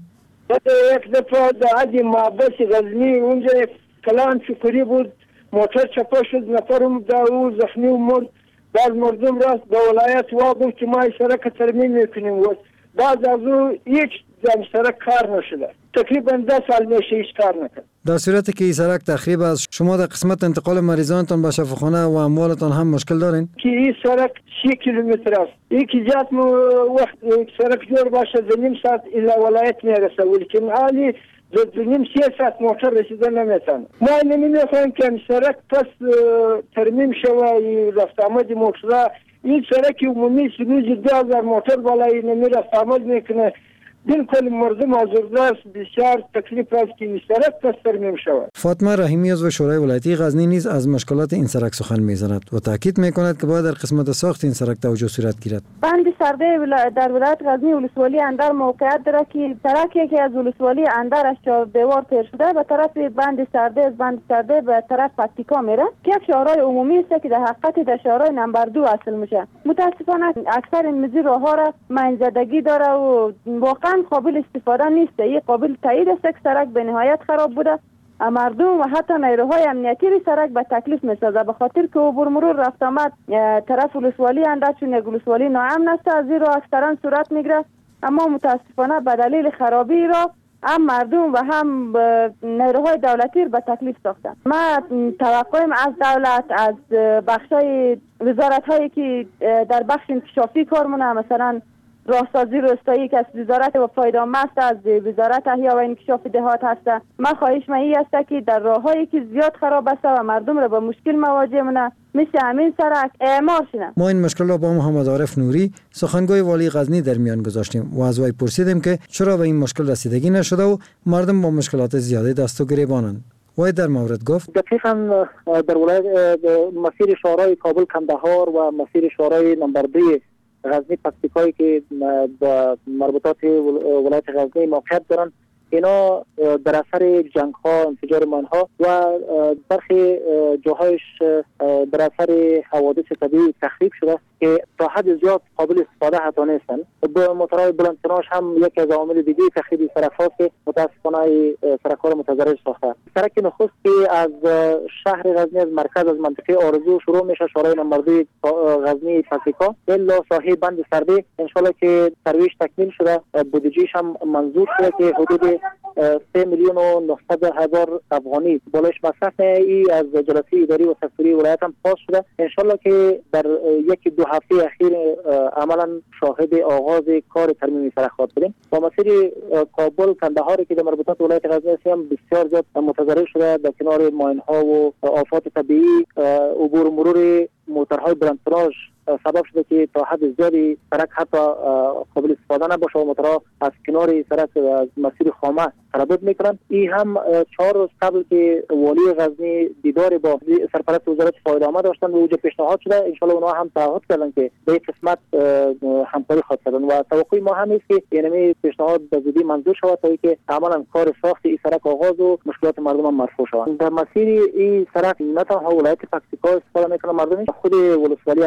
یک دفعه در عدی محبس غزنی اونجا کلان شکری بود، موتر چپا شد، نفرم دا زخمی و مرد. بعض مردم راست به ولایت وابود که ما سرک ترمیم میکنیم و بعد از او هیچ سرک کار نشده. تقریبا 10 سال میشه هیچ کار نکرد. در صورتی که این سرک تخریب است، شما در قسمت انتقال مریضانتان به شفاخانه و اموالتان هم مشکل دارین؟ که این سرک 6 کیلومتر است. این که جات وقت سرک جور باشه در نیم ساعت الى ولایت میرسه، ولیکن حالی در نیم 3 ساعت موتر رسیدن نمیتونه. ما نمیخوایم که سرک پس ترمیم شوه رفت آمد موتر. این سرک عمومی روزی 2000 موتر بالای نمی رفت آمد میکنه. بالکل مردم آزرده است، بسیار تکلیف است که این سرک پس ترمیم شود. فاطمه رحیمی عضو شورای ولایتی غزنی نیز از مشکلات این سرک سخن میزند و تاکید میکند که باید در قسمت ساخت این سرک توجه صورت گیرد. بند سرده در ولایت غزنی ولسوالی اندر موقعیت دارد که سرکی که از ولسوالی اندر از دیوار تیر شده به طرف بند سرده به طرف پکتیکا میره که یک شهرهای عمومی است که در حقیقت در شهرهای نمبر 2 اصل میشه. متاسفانه اکثر این مزی راهها را منزدگی داره و واقعا قابل استفاده نیست. این قابل تایید است که سرک به نهایت خراب بوده. مردم و حتی نیروهای امنیتی سرک به تکلیف میسازه به خاطر که عبور مرور رفت آمد طرف ولسوالی اندر چون یک ولسوالی ناامن است از این راه اکثرا صورت میگیره. اما متاسفانه به دلیل خرابی را هم مردم و هم نیروهای دولتی به تکلیف ساختن. ما توقعیم از دولت از بخشای وزارت هایی که در بخش انکشافی کار مونه، مثلا راهسازی روستایی که از وزارت و پایدار است از وزارت احیا و انکشاف دهات هست. ما خواهش این است که در راههایی که زیاد خراب است و مردم را به مشکل مواجه مونه مثل همین سرک اعمار شونه. ما این مشکل را با محمد عارف نوری سخنگوی والی غزنی در میان گذاشتیم و از وی پرسیدیم که چرا به این مشکل رسیدگی نشده و مردم با مشکلات زیاده دست و گریبانند. وی در مورد گفت دقیقاً در ولایت مسیر شورای کابل کندهار و مسیر شورای نمبر 2 غزنی پکتیکایی که با مربوطات ولایت غزنی موقعیت دارن، اینا در اثر جنگ ها، انفجار ماین ها و برخی جاهایش در اثر حوادث طبیعی تخریب شده که تا حد زیاد قابل استفاده حتی نیستن. به موتورهای بلندتناش هم یکی از عوامل دیگه تخریب سرک هاست که متاسفانه سرک ها را متضرر ساخته. سرک نخست که از شهر غزنی از مرکز از منطقه آرزو شروع میشه شورای نمبر 2 غزنی پکتیکا الا ساحه بند سرده انشالله که سرویش تکمیل شده، بودجهش هم منظور شده که حدود 3,900,000 افغانی بالایش مصرف ای از جلسه اداری و سکتوری ولایت هم پاس شده. انشالله که در 1-2 هفته اخیر عملا شاهد آغاز کار ترمیم سرک خواهد بودیم. با مسیر کابل کندهار که در مربوطات ولایت غزنی هم بسیار زیاد متضرر شده در کنار ماین ها و آفات طبیعی، عبور مرور موتورهای بلندتراژ سبب شده که تا حد زیادی سرک حتی قابل استفاده نباشه و موتورها از کنار سرک از مسیر خامه تردد میکنن. این هم 4 روز قبل که والی غزنی دیدار با سرپرست وزارت فایده آمد داشتن و اوجه پیشنهاد شده، انشالله اونها هم تعهد کردن که به این قسمت همکاری خواهد کردن و توقع ما هم است که یعنی پیشنهاد به زودی منظور شود تا اینکه عملا کار ساخت این سرک آغاز و مشکلات مردم هم مرفوع شود. در مسیر این سرک نه تنها ولایت پکتیکا استفاده میکنه مردم، خود ولسوالی اندر یک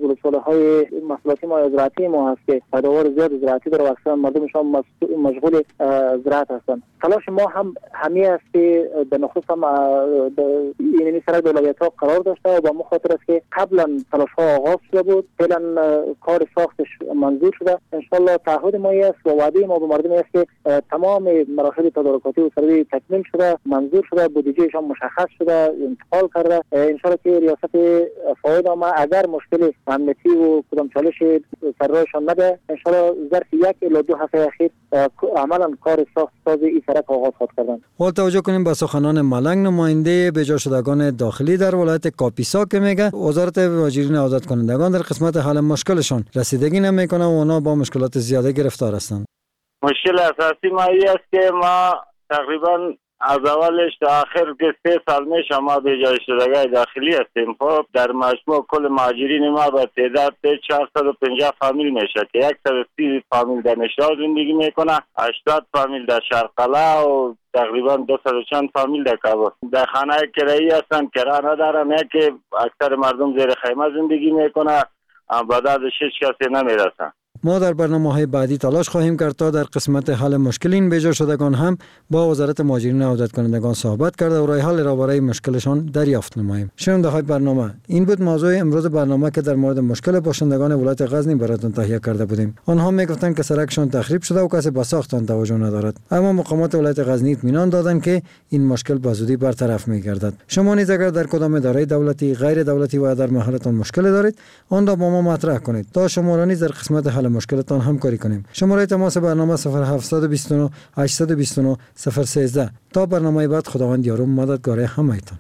ولسوالی‌های محصولاتی ما زراعتی ما هست که پیداوار زیاد زراعتی داره و اکثر مردمشان مشغول زراعت هستند. تلاش ما هم همین است که به نخست هم این سرک ولایت‌ها قرار داشته و با مخاطر است که قبلا تلاش‌ها آغاز شده بود، فعلا کار ساختش منظور شده. ان شاءالله تعهد ما است و وعده ما به مردم است که تمام مراحل تدارکاتی و سروی تکمیل شده، منظور شده، بودجهشان مشخص شده، انتقال کرده. ان شاءالله که ریاست فاید ما اگر مشکل امنیتی و کدام چالش سرایشان نده، ان شاءالله ظرف 1 الی 2 هفته اخیر عملا کار ساز این سرک آغاز خواهد کردند. حال توجه کنیم به سخنان ملنگ، نماینده بجا شدگان داخلی در ولایت کاپیسا که میگه وزارت مهاجرین آزاد کنندگان در قسمت حل مشکلشان رسیدگی نمیکنه و اونا با مشکلات زیاده گرفتار هستند. مشکل اساسی ما این است که ما تقریبا از اولش تا آخر که 3 سال میشه ما به جای شدگان داخلی هستیم. خب در مجموع کل مهاجرین ما به تعداد 450 فامیل میشه که 130 فامیل در نشاط زندگی میکنه، 80 فامیل در شرقلا و تقریبا 200 چند فامیل در کابل. در خانه کرایی هستن، کرا ندارن، که اکثر مردم زیر خیمه زندگی میکنه، به داد 6 کسی نمیرسن. ما در برنامه‌های بعدی تلاش خواهیم کرد تا در قسمت حل مشکل این بیجا شدگان هم با وزارت مهاجرین آزاد کنندگان صحبت کرده و راه حل را برای مشکلشان دریافت نماییم. شنونده های برنامه، این بود موضوع امروز برنامه که در مورد مشکل باشندگان ولایت غزنی براتون تهیه کرده بودیم. آنها میگفتند که سرکشان تخریب شده و کسی به ساخت آن توجه ندارد، اما مقامات ولایت غزنی اطمینان دادند که این مشکل به زودی برطرف می‌گردد. شما نیز اگر در کدام اداره دولتی، غیر دولتی و در محلتان مشکل دارید، آن را با ما مطرح کنید تا شما را نیز در قسمت حل مشکلتان همکاری کنیم. شماره تماس برنامه 0729 829 013. تا برنامه بعد، خداوند یار و مددگار همه‌تان.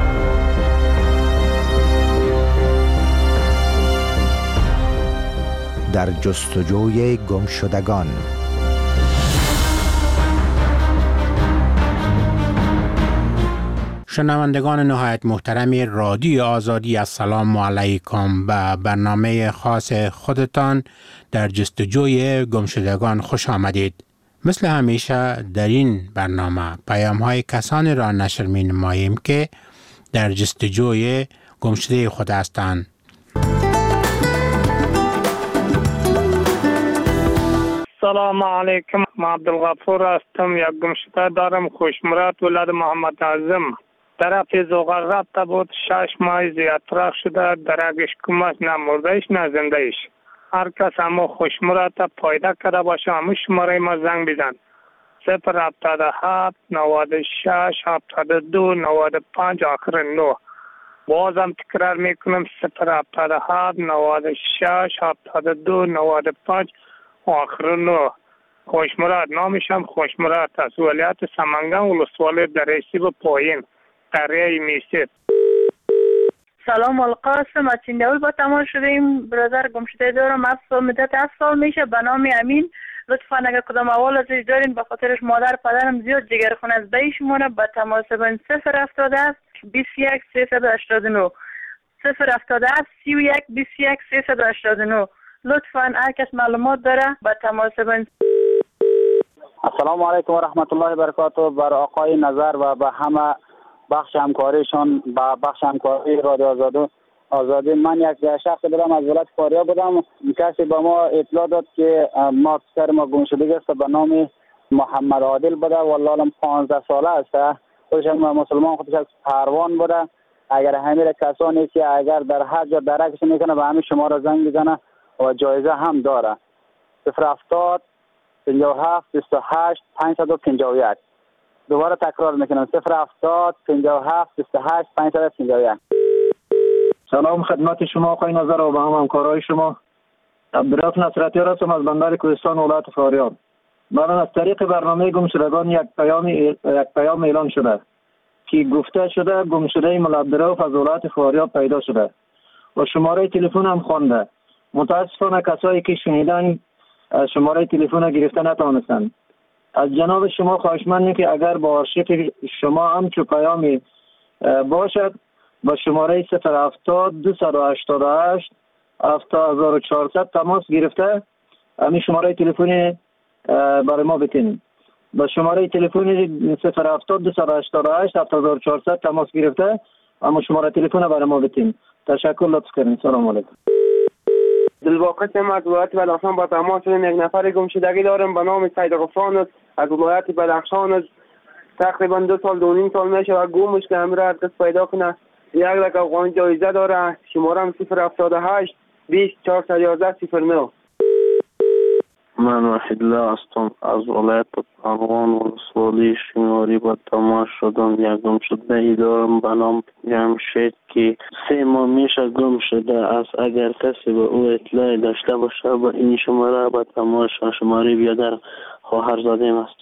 در جستجوی گمشدگان. شنوندگان نهایت محترم رادیو آزادی، السلام علیکم. به برنامه خاص خودتان در جستجوی گمشدگان خوش آمدید. مثل همیشه در این برنامه پیام‌های کسانی را نشر می‌نماییم که در جستجوی گمشده خود هستند. سلام علیکم، من عبدالغفور هستم. یک گمشده دارم، خوشمراد، ولد محمد اعظم. طرف زوغرات بود، 6 ماه زیادتر شده، درگش کمش نه مردهش نه زندهش. هر کس همو خوشمراد پیدا کرده باشه همو شماره ما زنگ بزن. 077 96 72 95 آخر 9. بازم تکرار میکنم 077 96 72 95 آخر 9. خوشمراد نامشم خوشمراد است، ولایت سمنگان، ولسوالی درعیسی و پایین، قریه میسید. سلام القاسم، از چنداول با تماس شدیم. برادر گمشده دارم، مدت 7 سال میشه، به نام امین. لطفا اگر کدام اول ازش دارین، به خاطرش مادر پدرم زیاد جگرخون از بیشمونه، به تماس بین 077 21 389 077 31 21 389. لطفا هر کس معلومات داره به تماس بین. السلام علیکم و رحمت الله و برکاته. بر آقای نظر و به همه بخش همکاریشان، با بخش همکاری رادیو آزادی. من یک شخص بودم از ولایت فاریاب بودم. کسی به ما اطلاع داد که ما پسر ما گم شده است، به نام محمد عادل بوده، والله الان 15 ساله است. خودش مسلمان، خودش از پروان بوده. اگر همین کسانی که اگر در هر جا درکش میکنه به همین شما را زنگ بزنه و جایزه هم داره. 070 57 28 551. دوباره تکرار میکنم 070 57 28 551. سلام خدمت شما آقای نظر و به همکارای شما. عبدالرؤف نصرتی هستم از بندر کوهستان ولایت فاریاب. من از طریق برنامه گمشدگان یک پیام اعلان شده که گفته شده گمشده مولا عبدالرؤف از ولایت فاریاب پیدا شده و شماره تلفن هم خوانده. متاسفانه کسایی که شنیدن شماره تلفن گرفته نتوانستند. از جناب شما خواهشمندیم که اگر با آرشیو شما همچو پیامی باشد با شماره 070 288 7400 تماس گرفته همین شماره تلفنی برای ما بتینید. با شماره تلفنی 070 288 7400 تماس گرفته اما شماره تلفن برای ما بتینید. تشکر، لطف کنید. سلام علیکم. دلواقع سم از ولایت بدخشان با تماس شدیم. یک نفر گمشدگی داریم به نام سید غفران است از ولایت بدخشان است. تقریبا 2 سال 2.5 سال میشه و گمش که امیر هر کس پیدا کنه. 1 لک افغان جایزه داره. شمارم 078 20 411 09. من وحید الله هستم از ولایت افغان ولسوالی شینواری با تماس شدم. یک گمشدگی دارم به نام جمشید که 3 ماه میشه گم شده است. اگر کسی به او اطلاع داشته باشه با این شماره به تماس شماره بیادر خواهرزادیم است.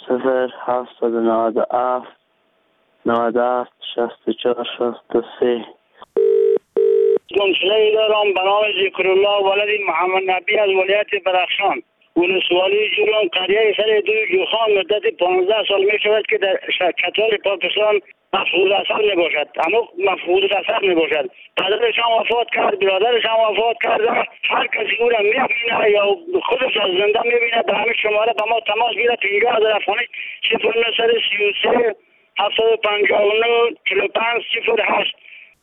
0797 97 64 63. گمشدگی دارم به نام ذکرالله ولد محمد نبی از ولایت بدخشان ولسوالی جرم قریه سر دوی جوخان مدت 15 سال می شود که در کتال پاکستان مفقود اثر می باشد. اما مفقود اثر می باشد. پدرش هم وفات کرد، برادرش هم وفات کرده. هر کسی او را می بینه یا خودش از زنده می بینه به همین شماره به ما تماس گیره. 50,000 افغانی 0933 759 45 08.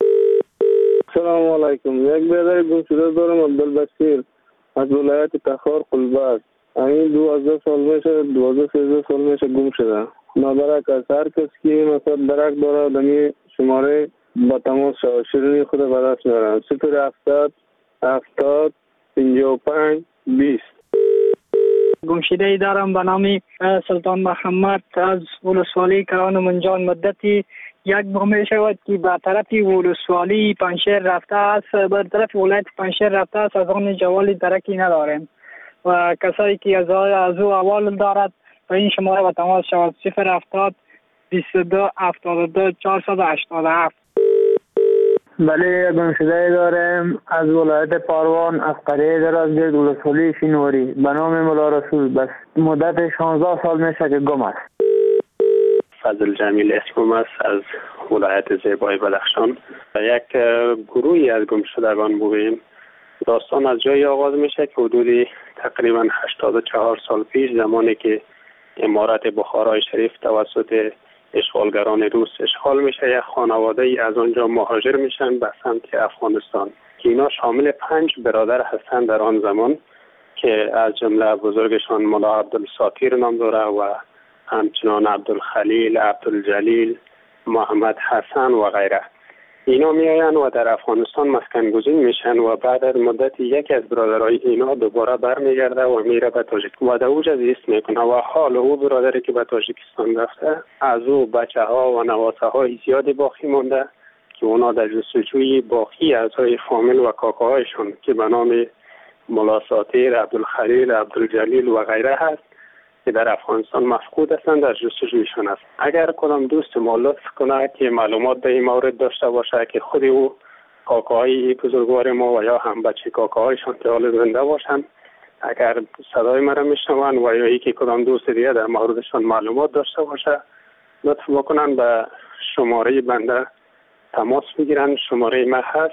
سلام علیکم. یک برادر گمشده دارم عبدالبصیر از ولایت تخار قلبک. این 12 سال میشه 12 سال میشه گم شده. مبارک از هر کس که مثلا درک داره دمی شماره با تماس شود. شیرینی خود به دست میارن. 070 70 55 20. گمشدگی دارم به نام سلطان محمد از ولسوالی کران منجان. مدتی 1 ماه می شود که به طرف ولسوالی پنشیر رفته است. به طرف ولایت پنشیر رفته است. از آن جوالی درکی نداریم و کسایی که از او اول دارد به این شماره به تماس شود. 070 22 72 487. بله گمشدگی داریم از ولایت پاروان از قریه درازگرد ولسوالی شینواری به نام مولا رسول. بس مدت 16 سال میشه که گم است. فضل جمیل اسمم است از ولایت زیبای بدخشان. یک گروهی از گمشدگان بودیم. داستان از جایی آغاز میشه که حدود تقریبا 84 سال پیش زمانی که امارت بخارای شریف توسط اشغالگران روس اشغال میشه، یک خانواده ای از آنجا مهاجر میشن به سمت افغانستان که اینا شامل 5 برادر هستند در آن زمان که از جمله بزرگشان مولا عبدالساتیر نام داره و همچنان عبدالخلیل، عبدالجلیل، محمد حسن و غیره. اینا میاین و در افغانستان مسکن گزین میشن و بعد از مدت یکی از برادرای اینا دوباره برمیگرده و میره به تاجیکستان و دوج از ایست میکنه و حال او برادری که به تاجیکستان رفته از او بچه ها و نواسه های زیادی باقی مونده که اونا در جستجوی باقی اعضای فامیل و کاکاهایشون که به نام مولا ساتیر، عبدالخلیل، عبدالجلیل و غیره هست که در افغانستان مفقود هستند در جستجویشان است. اگر کدام دوست ما لطف کنه که معلومات به این مورد داشته باشه که خود او کاکاهای بزرگوار ما و یا هم بچه کاکاهایشان که حال زنده باشند، اگر صدای مرا میشنون و یا یکی کدام دوست دیگه در موردشان معلومات داشته باشه لطف بکنن به شماره بنده تماس بگیرن. شماره ما هست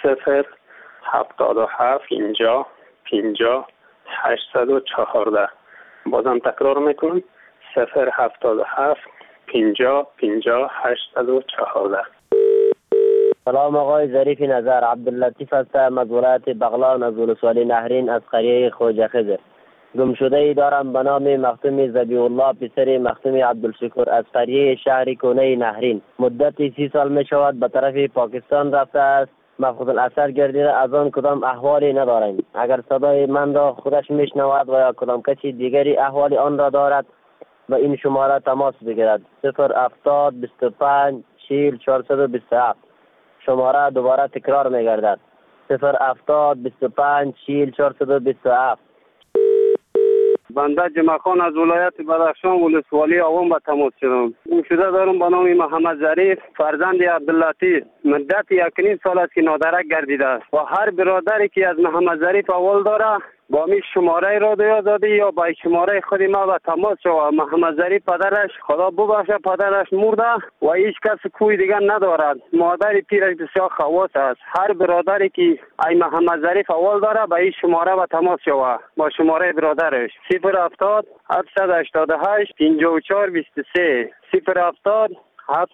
077 اینجا 50 814. بازم تکرار میکنم 077 50 50 814. سلام آقای ظریف نظر. عبداللطیف هستم از ولایت بغلان از ولسوالی نهرین از قریه خوجه خضر. گمشده ای دارم به نام مختوم ذبیح الله پسر مختوم عبدالشکر از قریه شهر کونه نهرین. مدت 30 سال می شود به طرف پاکستان رفته است. مفقود الاثر گردیده. از آن کدام احوالی نداریم. اگر صدای من را خودش میشنود و یا کدام کسی دیگری احوالی آن را دارد و این شماره تماس بگیرد. 070 25 40 427. شماره دوباره تکرار میگردد. 070 25 40 427. بنده جمعه خان از ولایت بدخشان ولسوالی آوان به تماس شدم. گمشده دارم به نام محمد ظریف فرزند عبداللطیف. مدت 1.5 سال است که نادرک گردیده است و هر برادری که از محمد ظریف اول داره با می شماره رادیو آزادی یا با شماره خود ما به تماس شود. محمد ظریف پدرش خدا ببخشه پدرش مرده و هیچ کس کوی دیگر ندارد. مادر پیرش بسیار خواص است. هر برادری که ای محمد ظریف اول داره با این شماره به تماس شود با شماره برادرش. 070 788 54 23. 070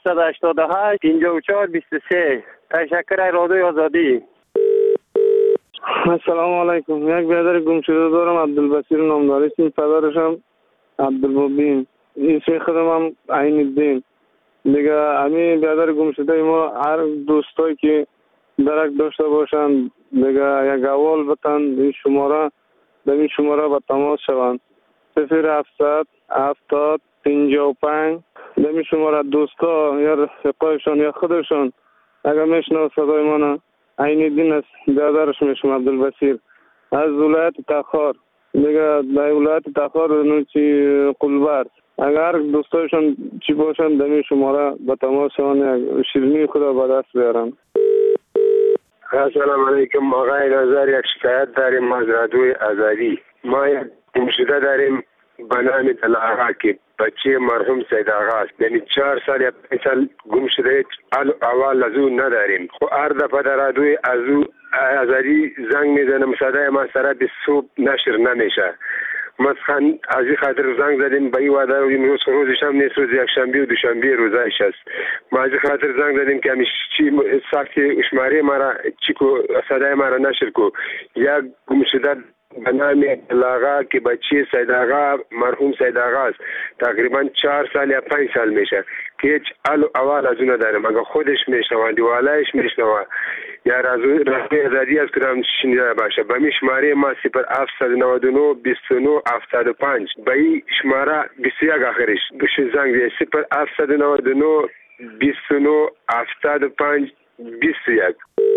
788 54 23. تشکر رادیو آزادی. السلام علیکم. یک برادر گم شده دارم، عبدالبصیر نامداری است. پدرشم عبدالمبین، اسم خودم هم عین الدین. دیگه همین برادر گم شده ما هر دوستایی که درک داشته باشند دیگه یک اول بتن این شماره به تماس شوند. 0700 70 55 دمی شماره دوستا یا رفقایشان یا خودشان اگر میشنو صدای منو عین الدین است. برادرش میشم عبدالبصیر از ولایت تخار. دیگه در ولایت تخار نوچی قلبر. اگر دوستایشان چی باشن دمی شماره به تماس شوند، شیرینی خدا به دست بیارن. السلام علیکم. آقای نظر، یک شکایت داریم از رادیوی آزادی. ما یک گمشده داریم به نام دلارا که بچه مرحوم سید آقا است. یعنی 4 سال یا 5 سال گم شده، اول از او نداریم. خب هر دفعه در رادیوی آزادی زنگ میزنم، صدای ما سر به صبح نشر نمیشه. مثلا از این خاطر زنگ زدیم به این وعده روزش هم نیست، روز یک شنبه و دوشنبه روزش است. ما از این خاطر زنگ زدیم که همیشه چی ساخت شماره ما را چی کو صدای ما را نشر کو. یک گمشده به نام لاغا که بچه سید آقا مرحوم سید آقا است، تقریبا 4 سال یا 5 سال میشه که هیچ اول از اون ندارم. اگر خودش میشنوه دیوالایش میشنوه یا رادیوی آزادی از کدام شنیده باشه به می شماره ما 0799 29 75 به این شماره 21 آخرش بشه زنگ ده 0799 29 75 21.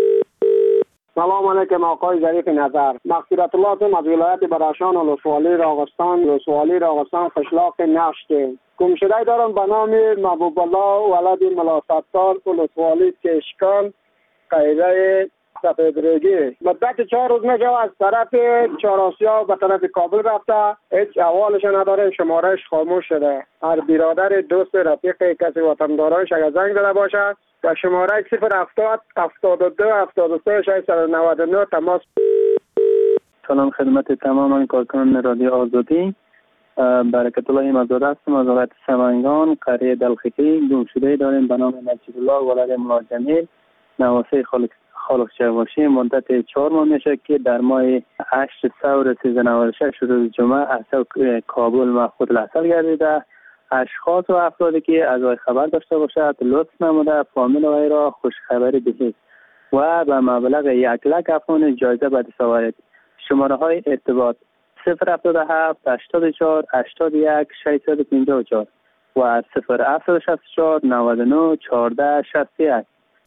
سلام علیکم آقای ظریف نظر. مغفرت الله تیم از ولایت بدخشان و ولسوالی راغستان قشلاق نشت. گمشده دارم به نام محبوب الله ولد ملا ستار ولسوالی کشکان قیره سفیدرگی. مدت 4 روز میشه از طرف چهارآسیا به طرف کابل رفته، هیچ احوالش نداره، شمارهش خاموش شده. هر برادر دوست رفیق کسی وطندارانش اگر زنگ زده باشه و شماره 070 72 73 699 تماس. سلام خدمت تمام کارکنان رادیو آزادی. برکت الله مزار هستم از ولایت سمنگان قریه دلخکی. گمشده داریم به نام نجیب الله ولد ملا جمیل نواسه خالق چواشی. مدت 4 ماه میشه که در ماه 8 ثور 1396 روز جمعه از کابل مأخوذ الاصل گردیده. اشخاص و افرادی که از وی خبر داشته باشد لطف نموده فامیل وی را خوشخبری دهید و به مبلغ 1 لک افغان جایزه به دست آورید. شماره های ارتباط 077 84 81 654 و 0764 99 14 61.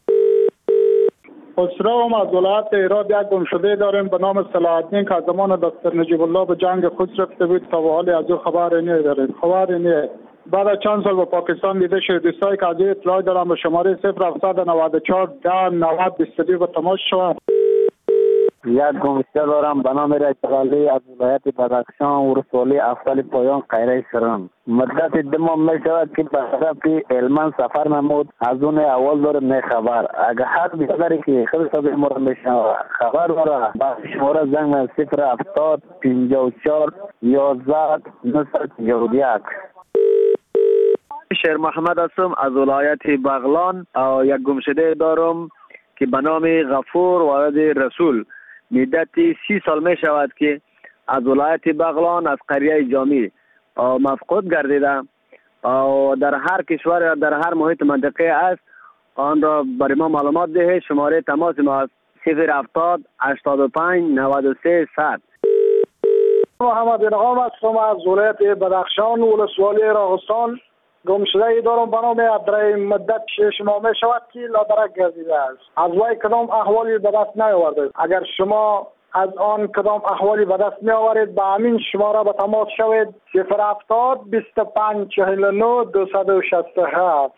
خسرو از ولایت ایراد یک گمشده داریم به نام صلاح الدین که از زمان دکتر نجیب الله به جنگ خود رفته بود تا به حال از او خبر نداریم. بعد از چند سال به پاکستان دیده شد. دوستایی که از اطلاع دارم به شماره 0794 10 90 22 به تماس شوند. یک گمشده دارم به نام رجلالی از ولایت بدخشان ولسوالی افضل پایان قیره سرم. مدت 2 ماه می شود که به طرف علمان سفر نمود، از اون اول دارم نه خبر. اگر حد بیداری که خیلی سبی مرا میشنوه خبر داره با شماره زنگ من 070 54 11 951. شیر محمد هستم از ولایت بغلان. یک گمشده دارم که به نام غفور ولد رسول. مدت 30 سال می شود که از ولایت بغلان از قریه جامی مفقود گردیده و در هر کشور در هر محیط منطقه است. آن را برای ما معلومات ده. شماره تماس ما است 070 85 93 100. محمد انعام هستم از ولایت بدخشان ولسوالی راغستان. گمشده دارم به نام عبدالرحیم. مدت 6 ماه می شود که لادرک گردیده است. از وی کدام احوالی به دست نیاورده. اگر شما از آن کدام احوالی به دست می آورید به همین شماره به تماس شوید 070 25 49 267.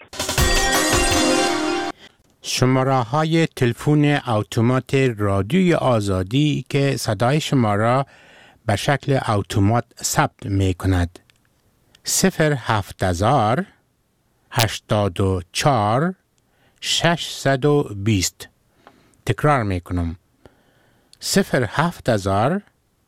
شماره های تلفن اتومات رادیوی آزادی که صدای شما را به شکل اتومات ثبت می کند. 070 84 620. تکرار می کنم 070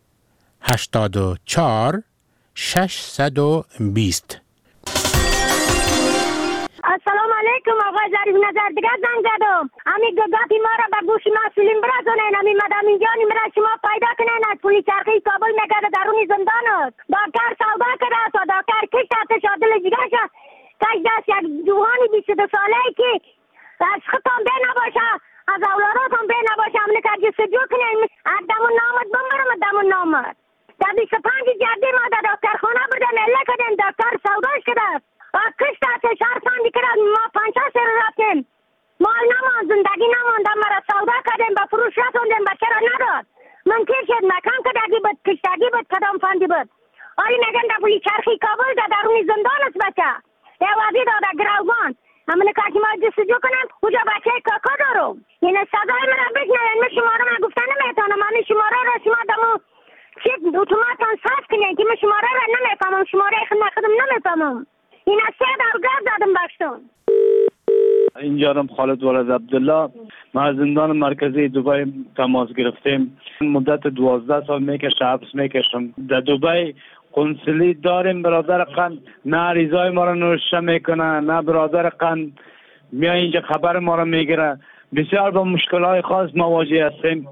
84 620. السلام علیکم. علیکم آقای ظریف نظر دیگه زنگ زدم. همین گاتی ما را به گوش مسئولین برسونین. همین مدام اینجا را شما پیدا کنین. از پلیس چرخی کابل میگرده درونی زندان است. دکتر سودا کرده است و دکتر کشت هستش عادل جگرش کشت است. یک جوانی 22 ساله که از خطان بی نباشه، از اولاداتون بی نباشه، همینه که جستجو کنین. از دمون نامد بمبرم دمون نامد. در 25 جدی ما در دکتر خانه بردن اله کردیم. دکتر سوداش کرده کشت هستش. هر ساندی کرد ما 5 سر رفتیم. مال نمان، زندگی نماندم. مرا سودا کردیم، به فروش رسوندیم، بچه را نداد. ممکن شد مکان کدگی بود، کشتگی بود، کدام فاندی بود. آلی میگن در پلی چرخی کابل در درونی زندان است بچه. دوازی داده گروگان. همینه که ما جستجو کنم اونجا بچه کاکا دارم. این صدای من را بشنوین. من شما را من گفتن نمیتونم. من شماره را شما دمو چه اتوماتان صرف کنین که من شماره را نمیفهمم. شماره خودم نمیفهمم. این از 3 گاز زدم بخشتون. اینجا هم خالد ولد عبدالله. ما از زندان مرکزی دبی تماس گرفتیم. مدت 12 سال میکشه حبس میکشم. در دبی قنصلی داریم. برادر قند نه ریزای ما را نوشته میکنه، نه برادر قند میاد اینجا خبر ما را میگیره. بسیار با مشکلات خاص مواجه هستیم.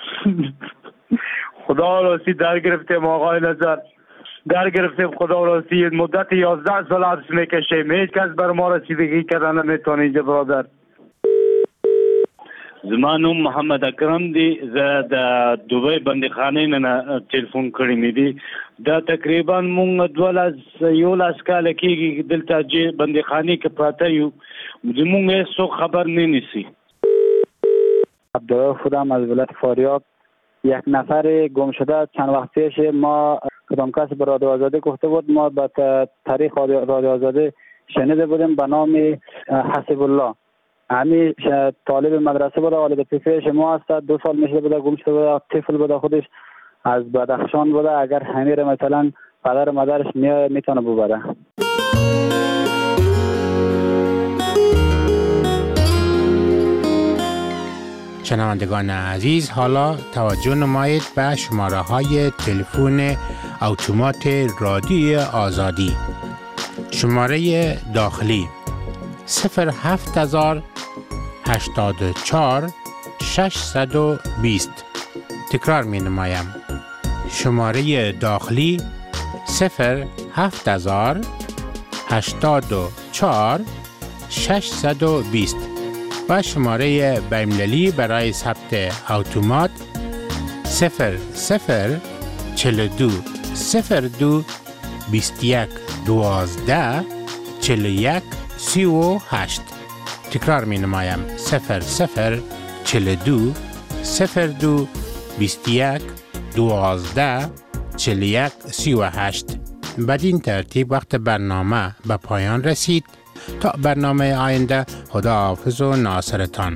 خدا راستی در گرفتیم آقای نظر، در گرفتیم. خدا راستی مدت 11 سال حبس میکشیم. هیچ کس بر ما رسیدگی کردن نمیتونه اینجا برادر. زمانم محمد اکرم دی ز د دبی بندیخانه نه تلیفون کړی مې دی. دا تقریبا مونږ 12 کال کېږي دلته چې بندیخانه کې پراته یو. زمونږ هیڅ خبر نه نیسی. عبدالله خودم از ولایت فاریاب. یک نفر گم شده چند وقت پیش ما کدام کس به رادیو آزادی گفته بود. ما به طریق رادیو آزادی شنیده بودیم به نام حسب الله. همین طالب مدرسه بوده، والد پسرش ما هست. 2 سال میشه بوده گم شده بوده. طفل بوده، خودش از بدخشان بوده. اگر همین مثلا پدر و مادرش میتونه ببره. شنوندگان عزیز، حالا توجه نمایید به شماره های تلفن اتومات رادیو آزادی. شماره داخلی 07084 620. تکرار می نمایم. شماره داخلی 07084 620 و شماره بین‌المللی برای ثبت اتومات 0042 02 21 12 41 38. تکرار می نمایم. 0042 02 21 12 41 38. بدین ترتیب وقت برنامه به پایان رسید. تا برنامه آینده، خداحافظ و ناصرتان.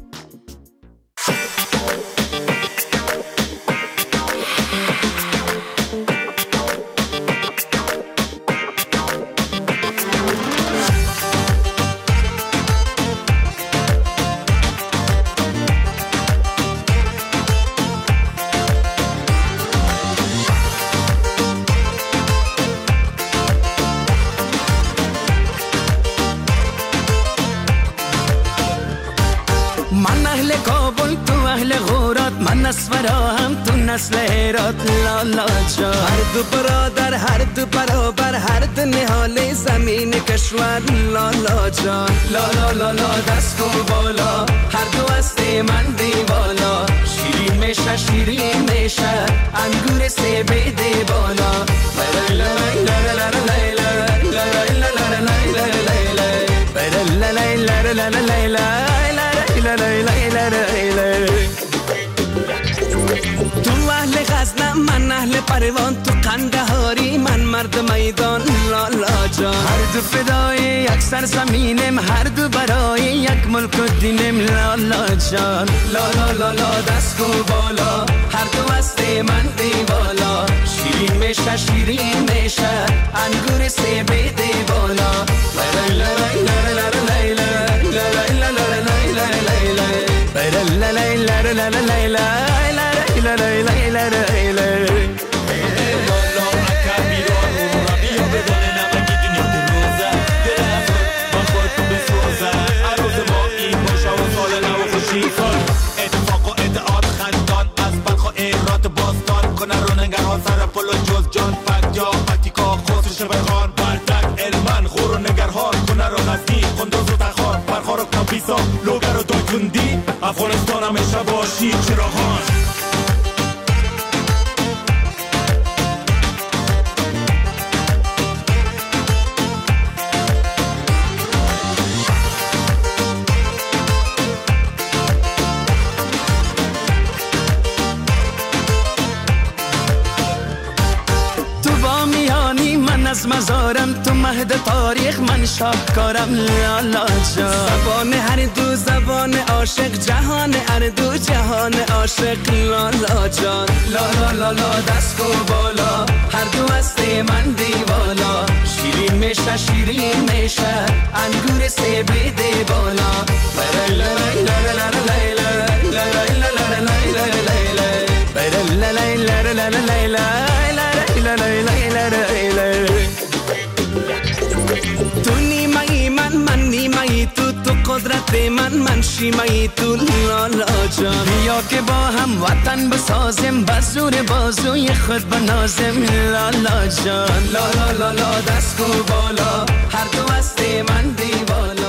نسل هرات لالا جا. هر دو برادر، هر دو برابر، هر دو نهال زمین کشور لالا جا. لالا لالا دست و بالا، هر دو هست من دیوالا. شیرین میشه، شیرین میشه، انگور سبیده بالا. من اهل پروان، تو قندهاری، من مرد میدان لالا جان. هر دو فدای یک سرزمینم، هر دو برای یک ملک و دینم لالا جان. لالا لالا دست و بالا، هر دو هست من دیوالا. شیرین میشه، شیرین میشه، انگور سبیده بالا. تندی افغانستان همیشه باشی چراغان. از مزارم تو مهد تاریخ من شاهکارم لالا جان. زبان هر دو زبان عاشق جهان هر دو جهان عاشق لالا جان. لالا لالا دست کو بالا هر دو هست من دیوالا. شیرین میشه شیرین میشه انگور سیب دی بالا. تو نیمه‌ای من نیمه‌ای تو قدرت من شیمه‌ای تو لالا جان. یا که با هم وطن بسازیم بزور بازوی خود بنازیم لالا جان. لالا لالا دست کو بالا هر دو هست من دیوالا.